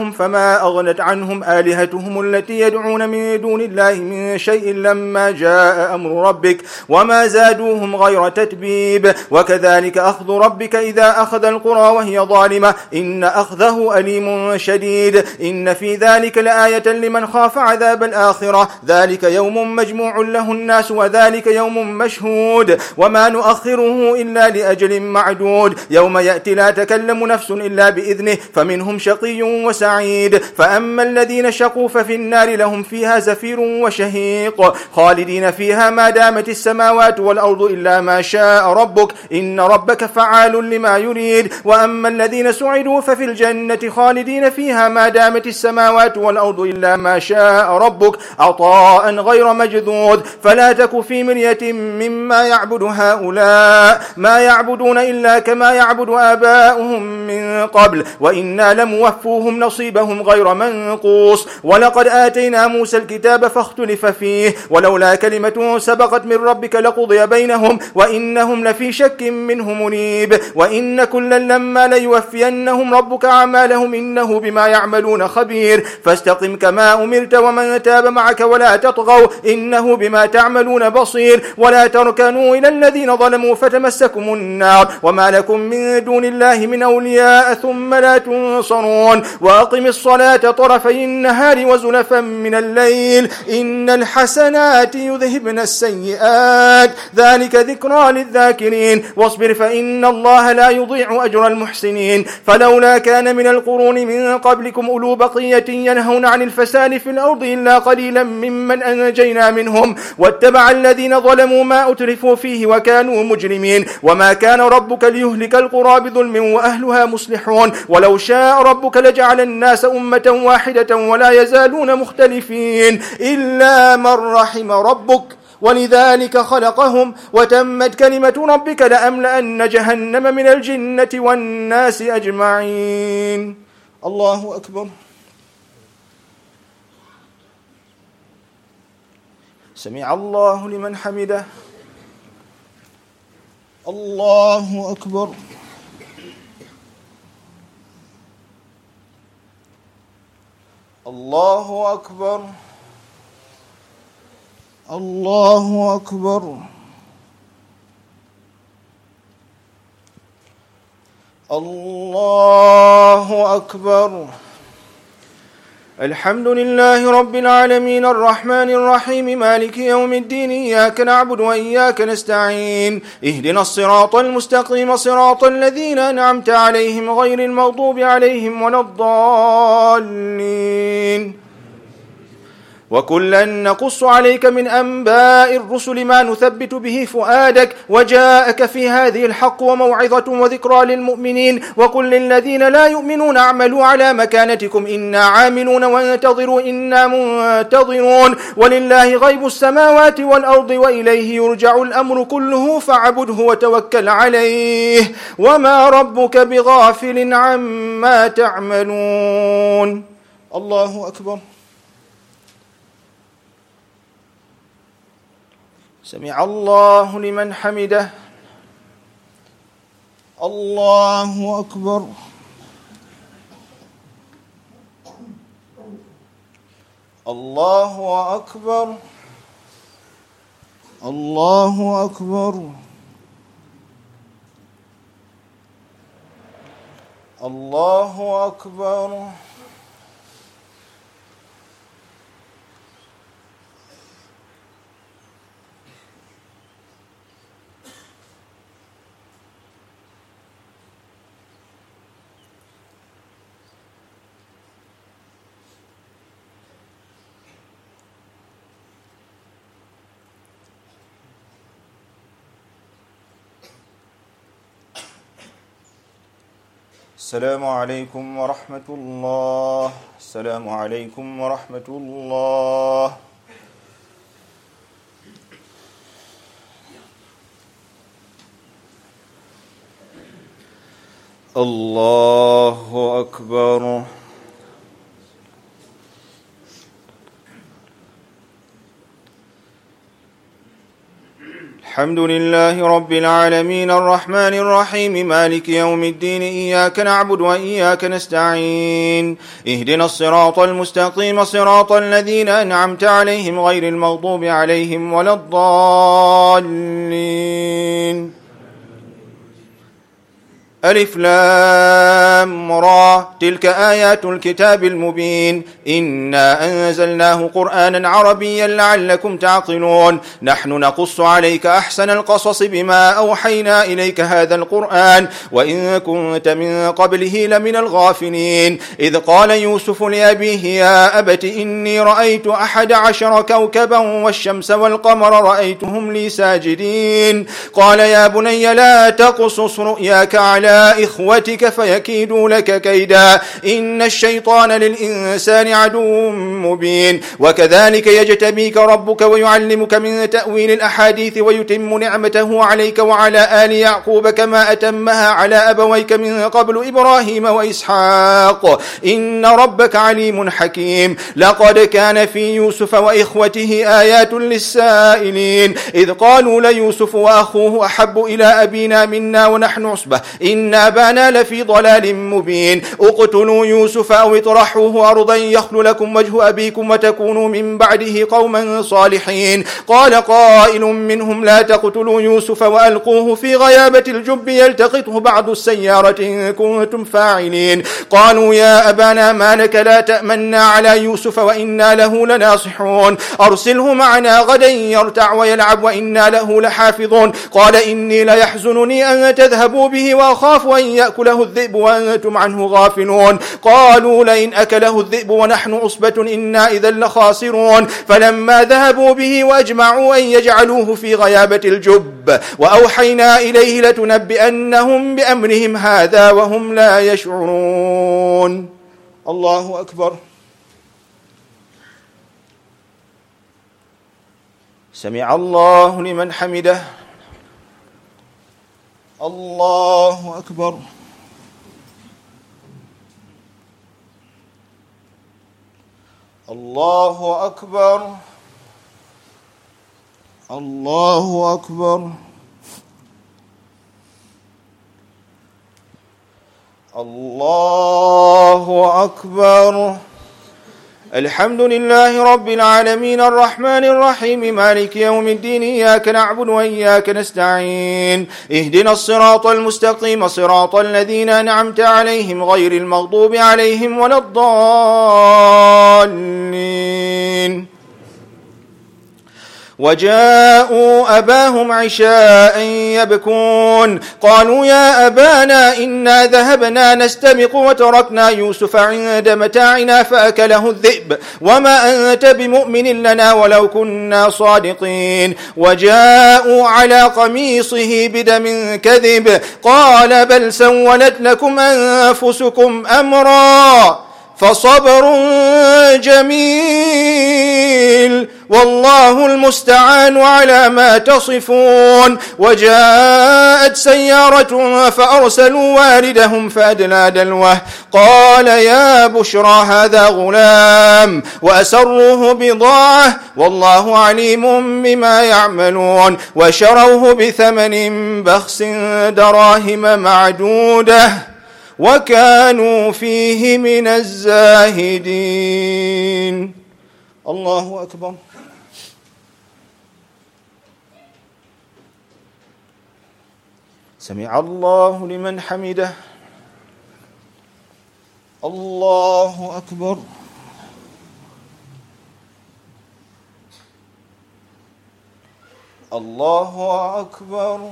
ما أغنت عنهم آلهتهم التي يدعون من دون الله من شيء لما جاء أمر ربك وما زادوهم غير تتبيب وكذلك أخذ ربك إذا أخذ القرى وهي ظالمة إن أخذه أليم شديد إن في ذلك لآية لمن خاف عذاب الآخرة ذلك يوم مجموع له الناس وذلك يوم مشهود وما نؤخره إلا لأجل معدود يوم يأتي لا تكلم نفس إلا بإذنه فمنهم شقي وسعيد فأما الذين شقوا ففي النار لهم فيها زفير وشهيق خالدين فيها ما دامت السماوات والأرض إلا ما شاء ربك إن ربك فعال لما يريد وأما الذين سعدوا ففي الجنة خالدين فيها ما دامت السماوات والأرض إلا ما شاء ربك عطاء غير مجذوذ فلا تك في مرية مما يعبد هؤلاء ما يعبدون إلا كما يعبد آباؤهم من قبل وإنا لموفوهم نصيبهم غير منقوص ولقد آتينا موسى الكتاب فاختلف فيه ولولا كلمة سبقت من ربك لقضي بينهم وإنهم لفي شك منه مريب وإن كلا لما ليوفينهم ربك أعمالهم إنه بما يعملون خبير فاستقم كما أمرت ومن تاب معك ولا تطغوا إنه بما تعملون بصير ولا تركنوا إلى الذين ظلموا فتمسكم النار وما لكم من دون الله من أولياء ثم لا تنصرون وأقم الصلاة طرفي النهار وزلفا من الليل إن الحسنات يذهبن السيئات ذلك ذكرى للذاكرين واصبر فإن الله لا يضيع أجر المحسنين فلولا كان من القرون من قبلكم أولو بقية ينهون عن الفساد في الأرض إلا قليلا ممن أنجينا منهم واتبع الذين ظلموا ما أترفوا فيه وكانوا مجرمين وما كان ربك ليهلك القرى بظلم وأهلها مصلحون ولو شاء ربك لجعل الناس أمة واحدة ولا يزالون مختلفين إلا من رحم ربك ولذلك خلقهم وتمت كلمة ربك لأملأن جهنم من الجنة والناس أجمعين الله أكبر سمع الله لمن حمده الله أكبر الله أكبر الله أكبر الله أكبر الحمد لله رب العالمين الرحمن الرحيم مالك يوم الدين إياك نعبد وإياك نستعين اهدنا الصراط المستقيم صراط الذين أنعمت عليهم غير المغضوب عليهم ولا الضالين وكلا نقص عليك من أنباء الرسل ما نثبت به فؤادك وجاءك في هذه الحق وموعظة وذكرى للمؤمنين وقل للذين لا يؤمنون اعملوا على مكانتكم إنا عاملون وانتظروا إنا منتظرون ولله غيب السماوات والأرض وإليه يرجع الأمر كله فاعبده وتوكل عليه وما ربك بغافل عما تعملون الله أكبر سمع الله لمن حمده الله أكبر الله أكبر الله أكبر الله أكبر السلام عليكم ورحمة الله السلام عليكم ورحمة الله الله أكبر الحمد لله رب العالمين الرحمن الرحيم مالك يوم الدين إياك نعبد وإياك نستعين اهدنا الصراط المستقيم صراط الذين أنعمت عليهم غير المغضوب عليهم ولا الضالين ألف لام را تلك آيات الكتاب المبين إنا أنزلناه قرآنا عربيا لعلكم تعقلون نحن نقص عليك أحسن القصص بما أوحينا إليك هذا القرآن وإن كنت من قبله لمن الغافلين إذ قال يوسف لأبيه يا أبت إني رأيت 11 كوكبا والشمس والقمر رأيتهم لي ساجدين قال يا بني لا تقصص رؤياك على إخوتك فيكيدوا لك كيدا إن الشيطان للإنسان عدو مبين وكذلك يجتبيك ربك ويعلمك من تأويل الأحاديث ويتم نعمته عليك وعلى آل يعقوب كما أتمها على أبويك من قبل إبراهيم وإسحاق إن ربك عليم حكيم لقد كان في يوسف وإخوته آيات للسائلين إذ قالوا ليوسف وأخوه أحب إلى أبينا منا ونحن عصبة إن أبانا لفي ضلال مبين اقتلوا يوسف أو اطرحوه أرضا يخل لكم وجه أبيكم وتكونوا من بعده قوما صالحين قال قائل منهم لا تقتلوا يوسف وألقوه في غيابة الجب يلتقطه بعض السيارة إن كنتم فاعلين قالوا يا أبانا ما لك لا تأمنا على يوسف وإنا له لناصحون أرسله معنا غدا يرتع ويلعب وإنا له لحافظون قال إني ليحزنني أن تذهبوا به وأخاف أن يأكله الذئب وأنتم عنه غافلون قالوا لئن أكله الذئب ونحن عصبة إنا إذا لخاسرون فلما ذهبوا به وأجمعوا أن يجعلوه في غيابة الجب وأوحينا إليه لتنبئنهم بأمرهم هذا وهم لا يشعرون الله أكبر سمع الله لمن حمده الله أكبر الله أكبر الله أكبر الله أكبر الحمد لله رب العالمين الرحمن الرحيم مالك يوم الدين إياك نعبد وإياك نستعين اهدنا الصراط المستقيم صراط الذين أنعمت عليهم غير المغضوب عليهم ولا الضالين وجاءوا أباهم عشاء يبكون قالوا يا أبانا إنا ذهبنا نستبق وتركنا يوسف عند متاعنا فأكله الذئب وما أنت بمؤمن لنا ولو كنا صادقين وجاءوا على قميصه بدم كذب قال بل سولت لكم أنفسكم أمرا فصبر جميل والله المستعان على ما تصفون وجاءت سيارة فأرسلوا واردهم فأدلى دلوه قال يا بشرى هذا غلام وأسروه بضاعة والله عليم بما يعملون وشروه بثمن بخس دراهم معدودة وكانوا فيه من الزاهدين الله أكبر سمع الله لمن حمده الله أكبر الله أكبر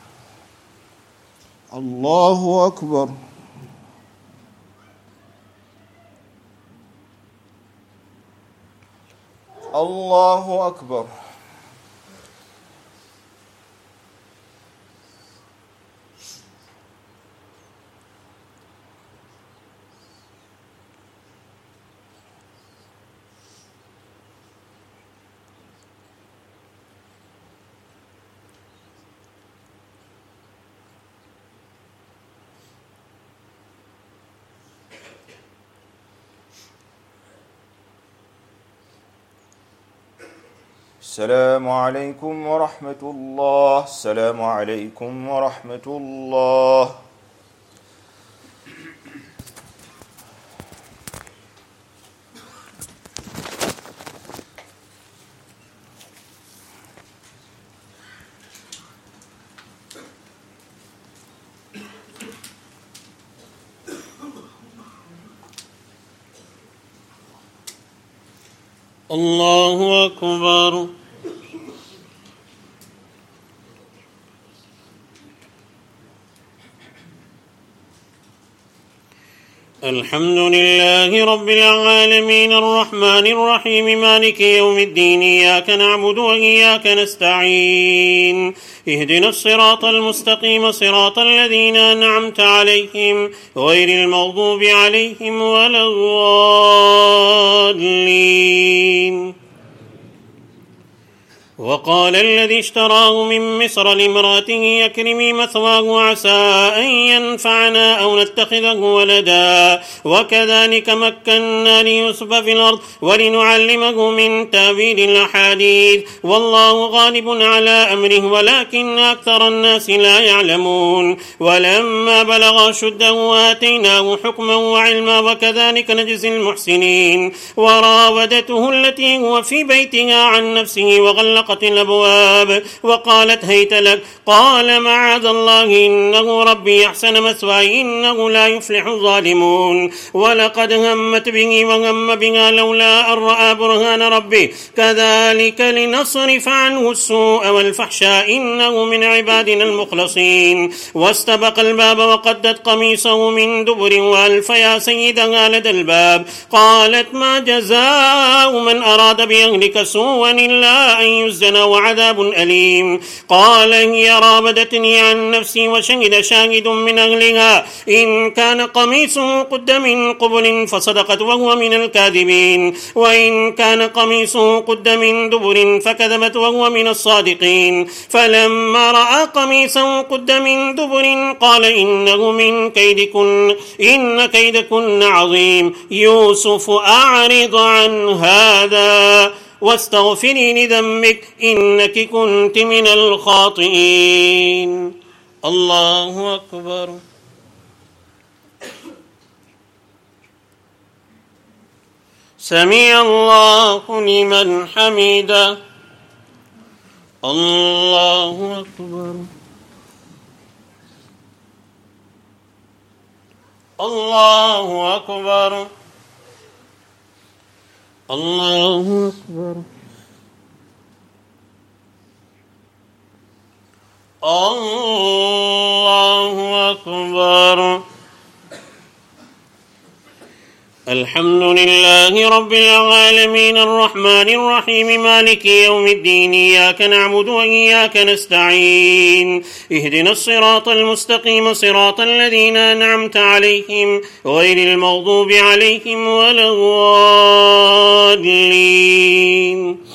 الله أكبر الله أكبر السلام عليكم ورحمة الله. السلام عليكم ورحمة الله. الله أكبر. الحمد لله رب العالمين الرحمن الرحيم مالك يوم الدين إياك نعبد وإياك نستعين اهدنا الصراط المستقيم صراط الذين أنعمت عليهم غير المغضوب عليهم ولا الضالين. وقال الذي اشتراه من مصر لامرأته أكرمي مثواه عسى أن ينفعنا أو نتخذه ولدا وكذلك مكنا ليوسف في الأرض ولنعلمه من تأويل الأحاديث والله غالب على أمره ولكن أكثر الناس لا يعلمون. ولما بلغ أشده آتيناه حكما وعلما وكذلك نجزي المحسنين. وراودته التي هو في بيتها عن نفسه وغلقت الأبواب وقالت هيت لك قال معاذ الله إنه ربي أحسن مثواي إنه لا يفلح الظالمون. ولقد همت به وهم بها لولا أن رأى برهان ربه كذلك لنصرف عنه السوء والفحشاء إنه من عبادنا المخلصين. واستبق الباب وقدت قميصه من دبر وألف يا سيدها لدى الباب قالت ما جزاء من أراد بأهلك سوءا إلا أن يزن وعذاب أليم. قال هي راودتني عن نفسي وشهد شاهد من أهلها إن كان قميصه قد من قبل فصدقت وهو من الكاذبين وإن كان قميصه قد من دبر فكذبت وهو من الصادقين. فلما رأى قميصه قد من دبر قال إنه من كيدكن إن كيدكن عظيم. يوسف أعرض عن هذا واستغفري لذنبك إنك كنت من الخاطئين. الله أكبر. سمع الله لمن حمده. الله أكبر. الله أكبر. الله أكبر. الله أكبر. الحمد لله رب العالمين الرحمن الرحيم مالك يوم الدين إياك نعبد وإياك نستعين اهدنا الصراط المستقيم صراط الذين أنعمت عليهم غير المغضوب عليهم ولا الضالين.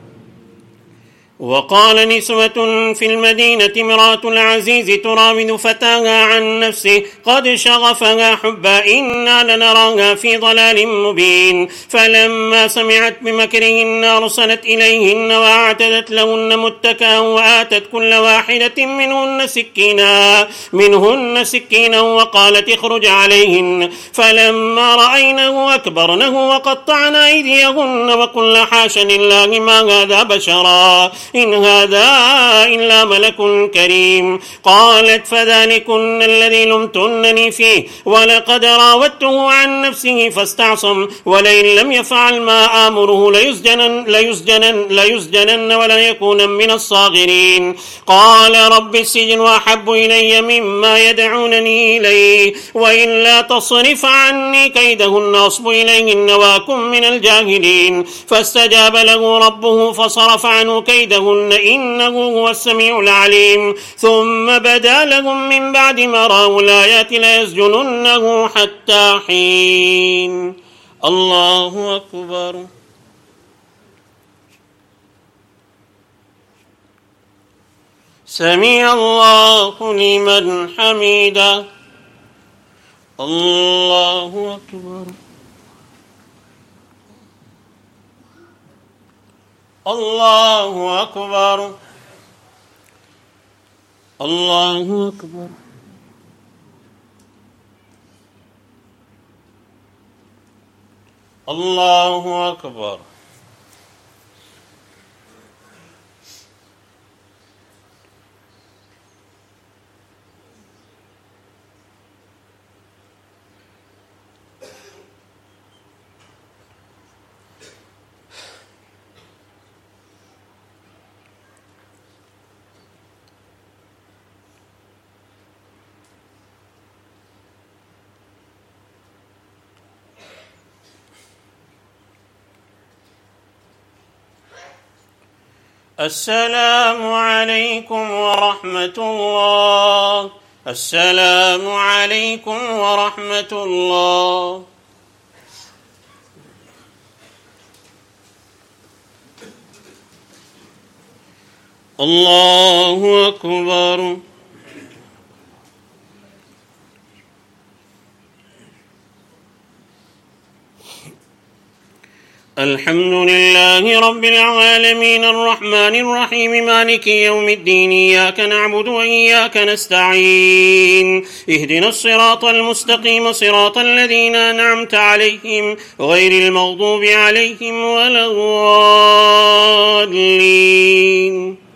وقال نسوة في المدينة امرأة العزيز تراود فتاها عن نفسه قد شغفها حبا إنا لنراها في ضلال مبين. فلما سمعت بمكرهن أرسلت إليهن وأعتدت لهن متكئا وآتت كل واحدة منهن سكينا وقالت اخرج عليهن. فلما رأينه أكبرنه وقطعن أيديهن وقلن حاش لله ما هذا بشرا إن هذا إلا ملك كريم. قالت فذلكن الذي لمتنني فيه ولقد راودته عن نفسه فاستعصم ولئن لم يفعل ما آمره ليسجنن ولا يكون من الصاغرين. قال رب السجن أحب إلي مما يدعونني إليه وإلا تصرف عني كيدهن أصب إليهن وأكن من الجاهلين. فاستجاب له ربه فصرف عنه كيدهن إنه هو السميع العليم. ثم بدا لهم من بعد ما رأوا الآيات ليسجننه حتى حين. الله أكبر. سمع الله لمن حمده. الله أكبر. الله أكبر الله أكبر الله أكبر السلام عليكم ورحمة الله السلام عليكم ورحمة الله الله أكبر الحمد لله رب العالمين الرحمن الرحيم مالك يوم الدين إياك نعبد وإياك نستعين اهدنا الصراط المستقيم صراط الذين أنعمت عليهم غير المغضوب عليهم ولا الضالين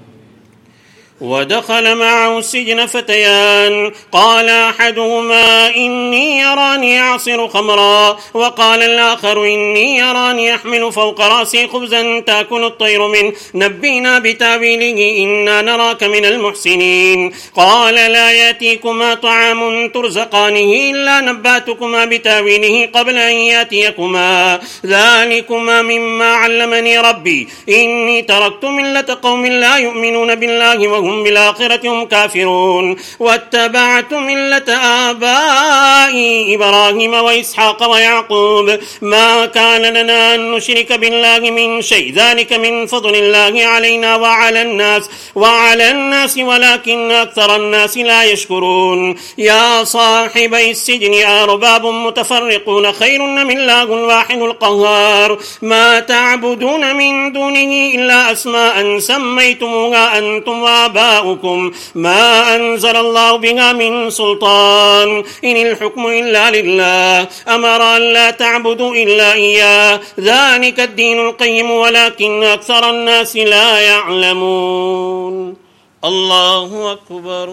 ودخل معه السجن فتيان قال أحدهما إني يراني أعصر خمرا وقال الآخر إني يراني أحمل فوق رأسي خبزا تأكل الطير منه نبينا بتأويله إنا نراك من المحسنين قال لا يأتيكما طعام ترزقانه إلا نبأتكما بتأويله قبل أن يأتيكما ذلكما مما علمني ربي إني تركت ملة قوم لا يؤمنون بالله وهم بالآخرة هم كافرون واتبعت ملة آبائي إبراهيم وإسحاق ويعقوب ما كان لنا أن نشرك بالله من شيء ذلك من فضل الله علينا وعلى الناس ولكن أكثر الناس لا يشكرون يا صاحبي السجن أرباب متفرقون خير من الله الواحد القهار ما تعبدون من دونه إلا أسماء سميتموها أنتم وآباؤكم ما أنزل الله بها من سلطان إن الحكم إلا لله أمر أن لا تعبدوا إلا إياه ذلك الدين القيم ولكن أكثر الناس لا يعلمون الله أكبر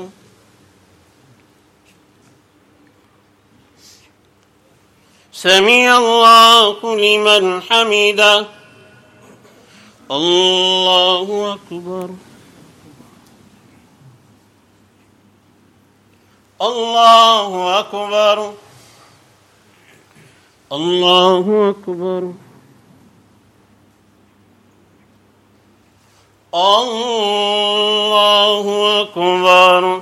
سمع الله لمن حمده الله أكبر الله أكبر الله أكبر الله أكبر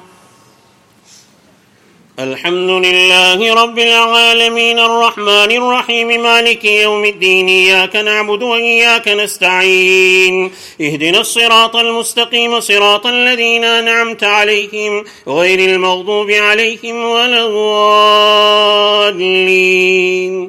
الحمد لله رب العالمين الرحمن الرحيم مالك يوم الدين إياك نعبد وإياك نستعين اهدنا الصراط المستقيم صراط الذين أنعمت عليهم غير المغضوب عليهم ولا الضالين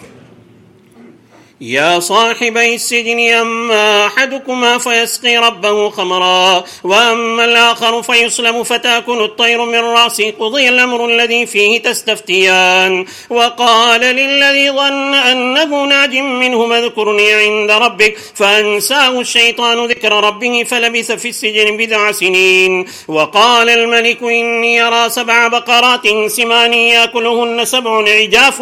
يا صاحبي السجن أما أحدكما فيسقي ربه خمرا وأما الآخر فيسلم فتأكل الطير من رأسه قضي الأمر الذي فيه تستفتيان وقال للذي ظن أنه ناج منهما اذكرني عند ربك فأنساه الشيطان ذكر ربه فلبث في السجن 9 سنين وقال الملك إني أرى 7 بقرات سمان يأكلهن 7 عجاف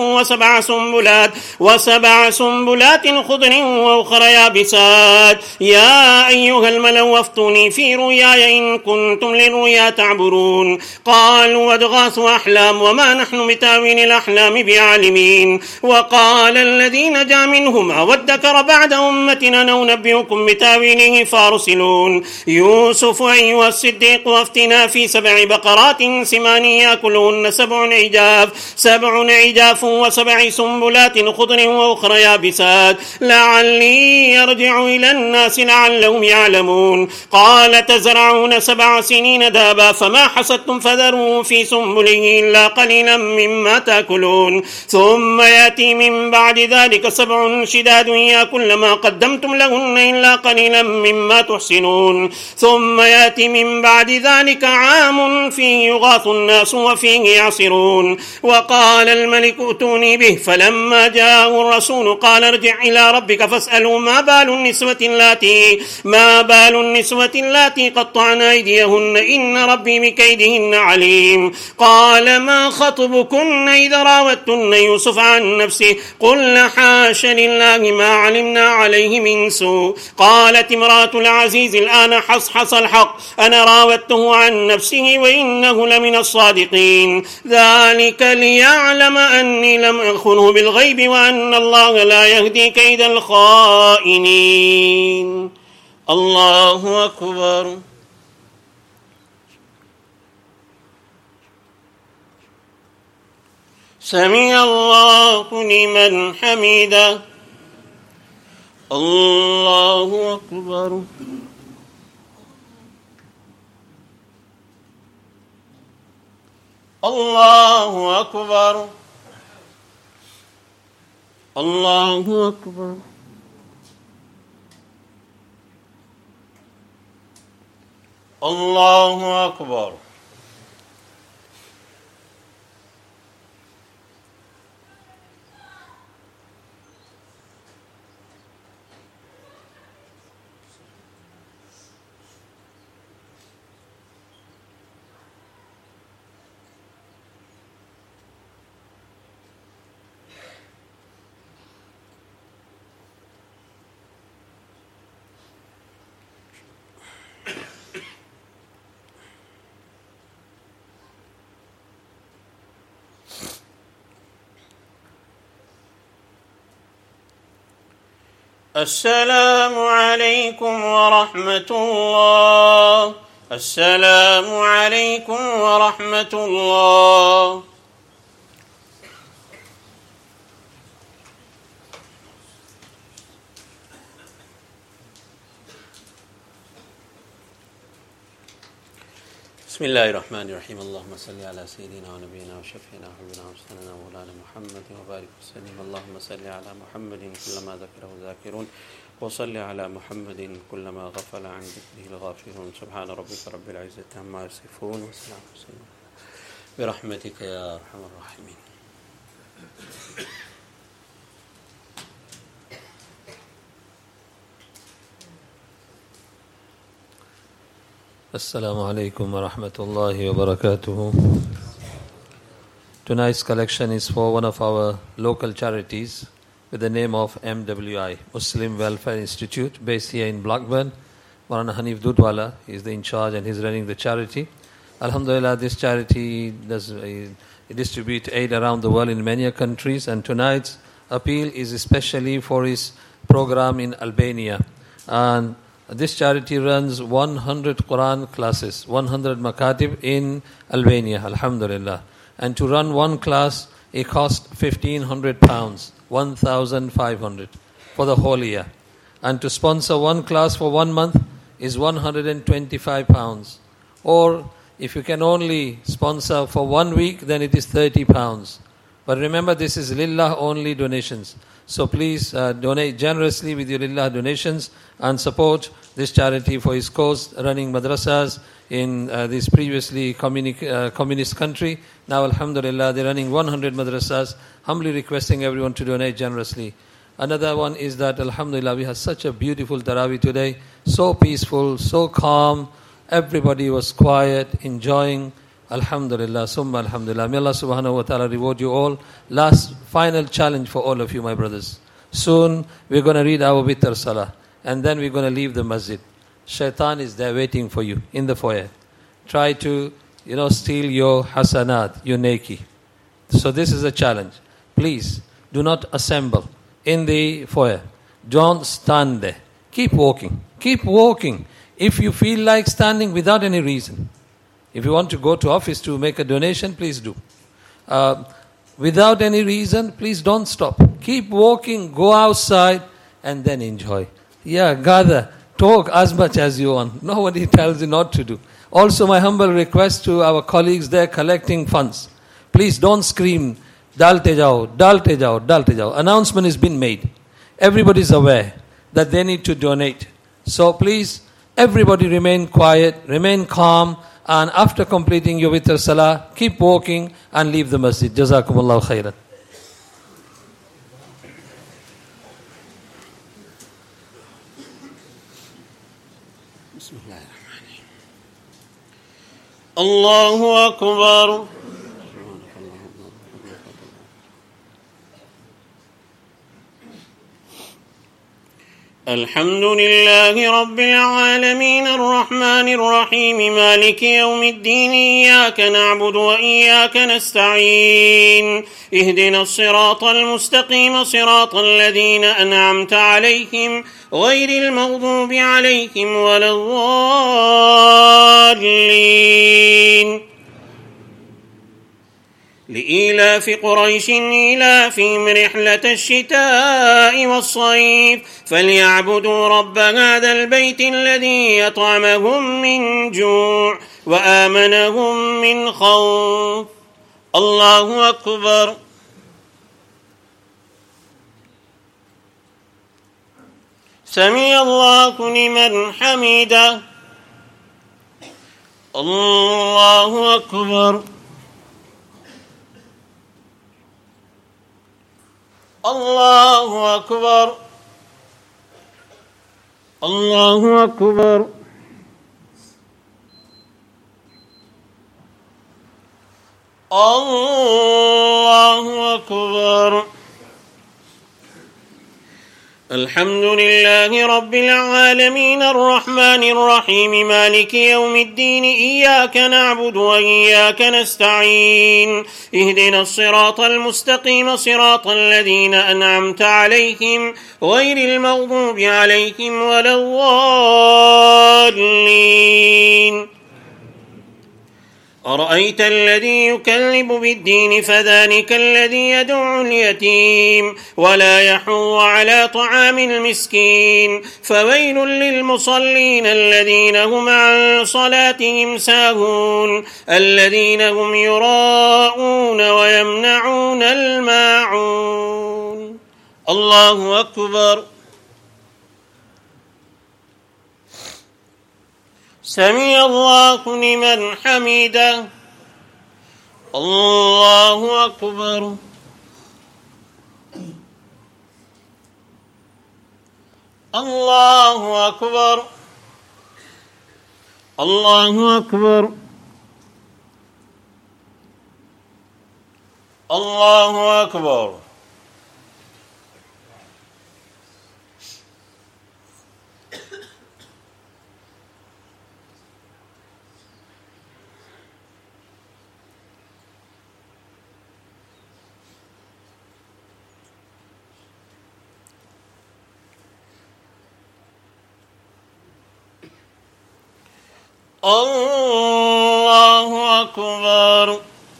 وسبع سنبلات خضر وأخرى يابسات يا أيها الملأ أفتوني في رؤياي إن كنتم للرؤيا تعبرون قالوا أضغاث أحلام وما نحن بتأويل الأحلام بعالمين وقال الذي نجا منهما وادكر بعد أمتنا ننبئكم بتأويله فارسلون يوسف أيها الصديق أفتنا في 7 بقرات سمان يأكلهن 7 عجاف و7 سنبلات خضر وأخرى يابسات العباد لعلي يرجع إلى الناس لعلهم يعلمون قال تزرعون 7 سنين دابا فما حصدتم فذروه في سنبله إلا قليلا مما تأكلون ثم يأتي من بعد ذلك 7 شداد يأكل ما قدمتم لهن إلا قليلا مما تحسنون ثم يأتي من بعد ذلك عام فيه يغاث الناس وفيه يعصرون وقال الملك ائتوني به فلما جاءه الرسول قال ارجع إلى ربك فاسألوا ما بال النسوة اللاتي قطعن أيديهن إن ربي بكيدهن عليم قال ما خطبكن إذا راوتن يوسف عن نفسه قلنا حاش لله ما علمنا عليه من سوء قالت امرأة العزيز الآن حصحص الحق أنا راودته عن نفسه وإنه لمن الصادقين ذلك ليعلم أني لم أخنه بالغيب وأن الله لا يهدي كيد الخائنين الله أكبر سمع الله لمن حمده الله أكبر الله أكبر الله أكبر الله أكبر السلام عليكم ورحمة الله السلام عليكم ورحمة الله بسم الله الرحمن الرحيم اللهم صل على سيدنا ونبينا وشفينا وحبنا ومستننا مولانا محمد وبارك وسلم اللهم صل على محمد كلما ذكره ذاكرون وصل على محمد كلما غفل عن ذكره الغافلون سبحان ربك رب العزة عما يصفون وسلام برحمتك يا أرحم الراحمين Assalamu alaikum wa rahmatullahi wa barakatuhu. Tonight's collection is for one of our local charities with the name of MWI, Muslim Welfare Institute, based here in Blackburn. Maulana Hanif Dudwala is the in charge and he's running the charity. Alhamdulillah, this charity does distribute aid around the world in many countries, and tonight's appeal is especially for his program in Albania. And this charity runs 100 Quran classes, 100 makatib in Albania, alhamdulillah. And to run one class, it costs £1,500, 1,500 for the whole year. And to sponsor one class for 1 month is £125. Or if you can only sponsor for 1 week, then it is £30. But remember, this is lillah only donations. So please donate generously with your lillah donations and support this charity for his cause, running madrasas in this previously communist country. Now, alhamdulillah, they're running 100 madrasas. Humbly requesting everyone to donate generously. Another one is that, alhamdulillah, we had such a beautiful Taraweeh today. So peaceful, so calm. Everybody was quiet, enjoying. Alhamdulillah, summa alhamdulillah. May Allah subhanahu wa ta'ala reward you all. Last, final challenge for all of you, my brothers. Soon, we're going to read our Witr Salah. And then we're going to leave the masjid. Shaitan is there waiting for you in the foyer. Try to, steal your hasanat, your neki. So this is a challenge. Please, do not assemble in the foyer. Don't stand there. Keep walking. Keep walking. If you feel like standing without any reason. If you want to go to office to make a donation, please do. Without any reason, please don't stop. Keep walking, go outside, and then enjoy. Yeah, gather, talk as much as you want. Nobody tells you not to do. Also, my humble request to our colleagues there collecting funds. Please don't scream, dalte jao, dalte jao, dalte jao. Announcement has been made. Everybody is aware that they need to donate. So please, everybody remain quiet, remain calm, and after completing your witr salah, keep walking and leave the masjid. Jazakumullahu khairan. Allahu Akbar. الحمد لله رب العالمين الرحمن الرحيم مالك يوم الدين إياك نعبد وإياك نستعين اهدنا الصراط المستقيم صراط الذين أنعمت عليهم غير المغضوب عليهم ولا الضالين لإيلاف قريش إيلافهم رحلة الشتاء والصيف فليعبدوا رب هذا البيت الذي يطعمهم من جوع وآمنهم من خوف. الله أكبر. سمع الله لمن حمده. الله أكبر. الله أكبر. الله أكبر. الله أكبر. الحمد لله رب العالمين الرحمن الرحيم مالك يوم الدين إياك نعبد وإياك نستعين اهدنا الصراط المستقيم صراط الذين أنعمت عليهم غير المغضوب عليهم ولا الضالين. أرأيت الذي يكذب بالدين فذلك الذي يدع اليتيم ولا يحض على طعام المسكين فويل للمصلين الذين هم عن صلاتهم ساهون الذين هم يراءون ويمنعون الماعون. الله أكبر. سمع الله لمن حمده. الله أكبر. الله أكبر. الله أكبر. الله أكبر. الله أكبر.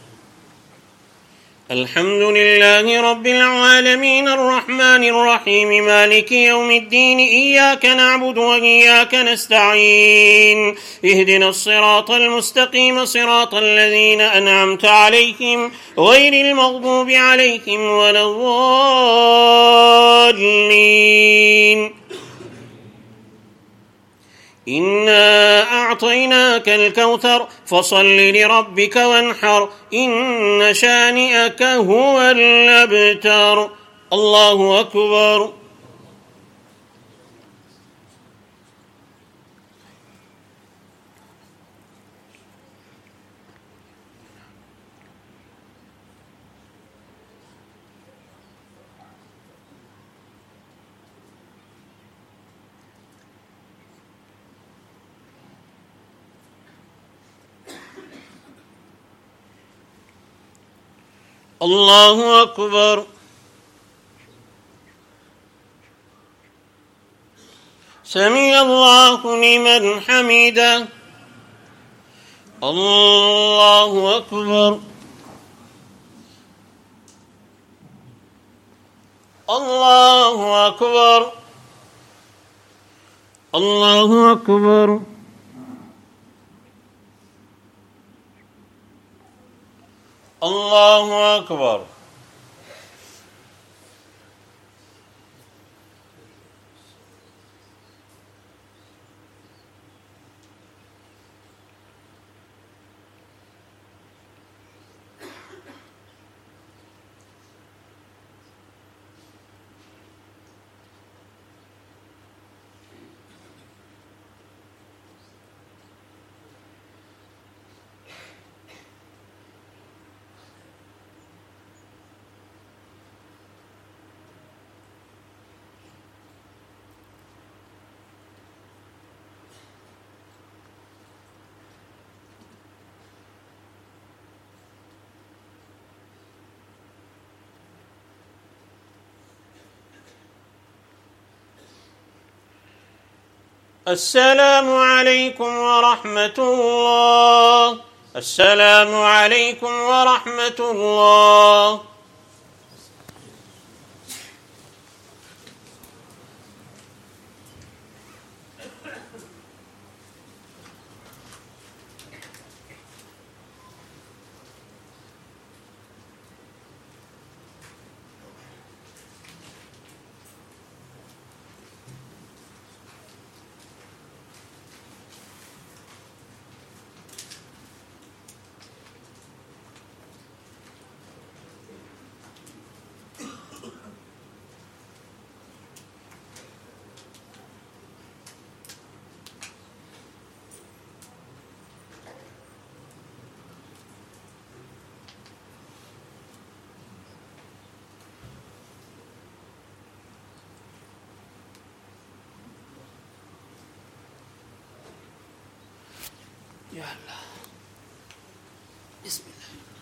الحمد لله رب العالمين الرحمن الرحيم مالك يوم الدين إياك نعبد وإياك نستعين اهدنا الصراط المستقيم صراط الذين أنعمت عليهم غير المغضوب عليهم ولا الضالين. إنا أعطيناك الكوثر فصل لربك وانحر إن شانئك هو الأبتر. الله أكبر. الله أكبر. سمع الله لمن حمده. الله أكبر. الله أكبر الله أكبر الله أكبر السلام عليكم ورحمة الله السلام عليكم ورحمة الله Ya Allah. Bismillah.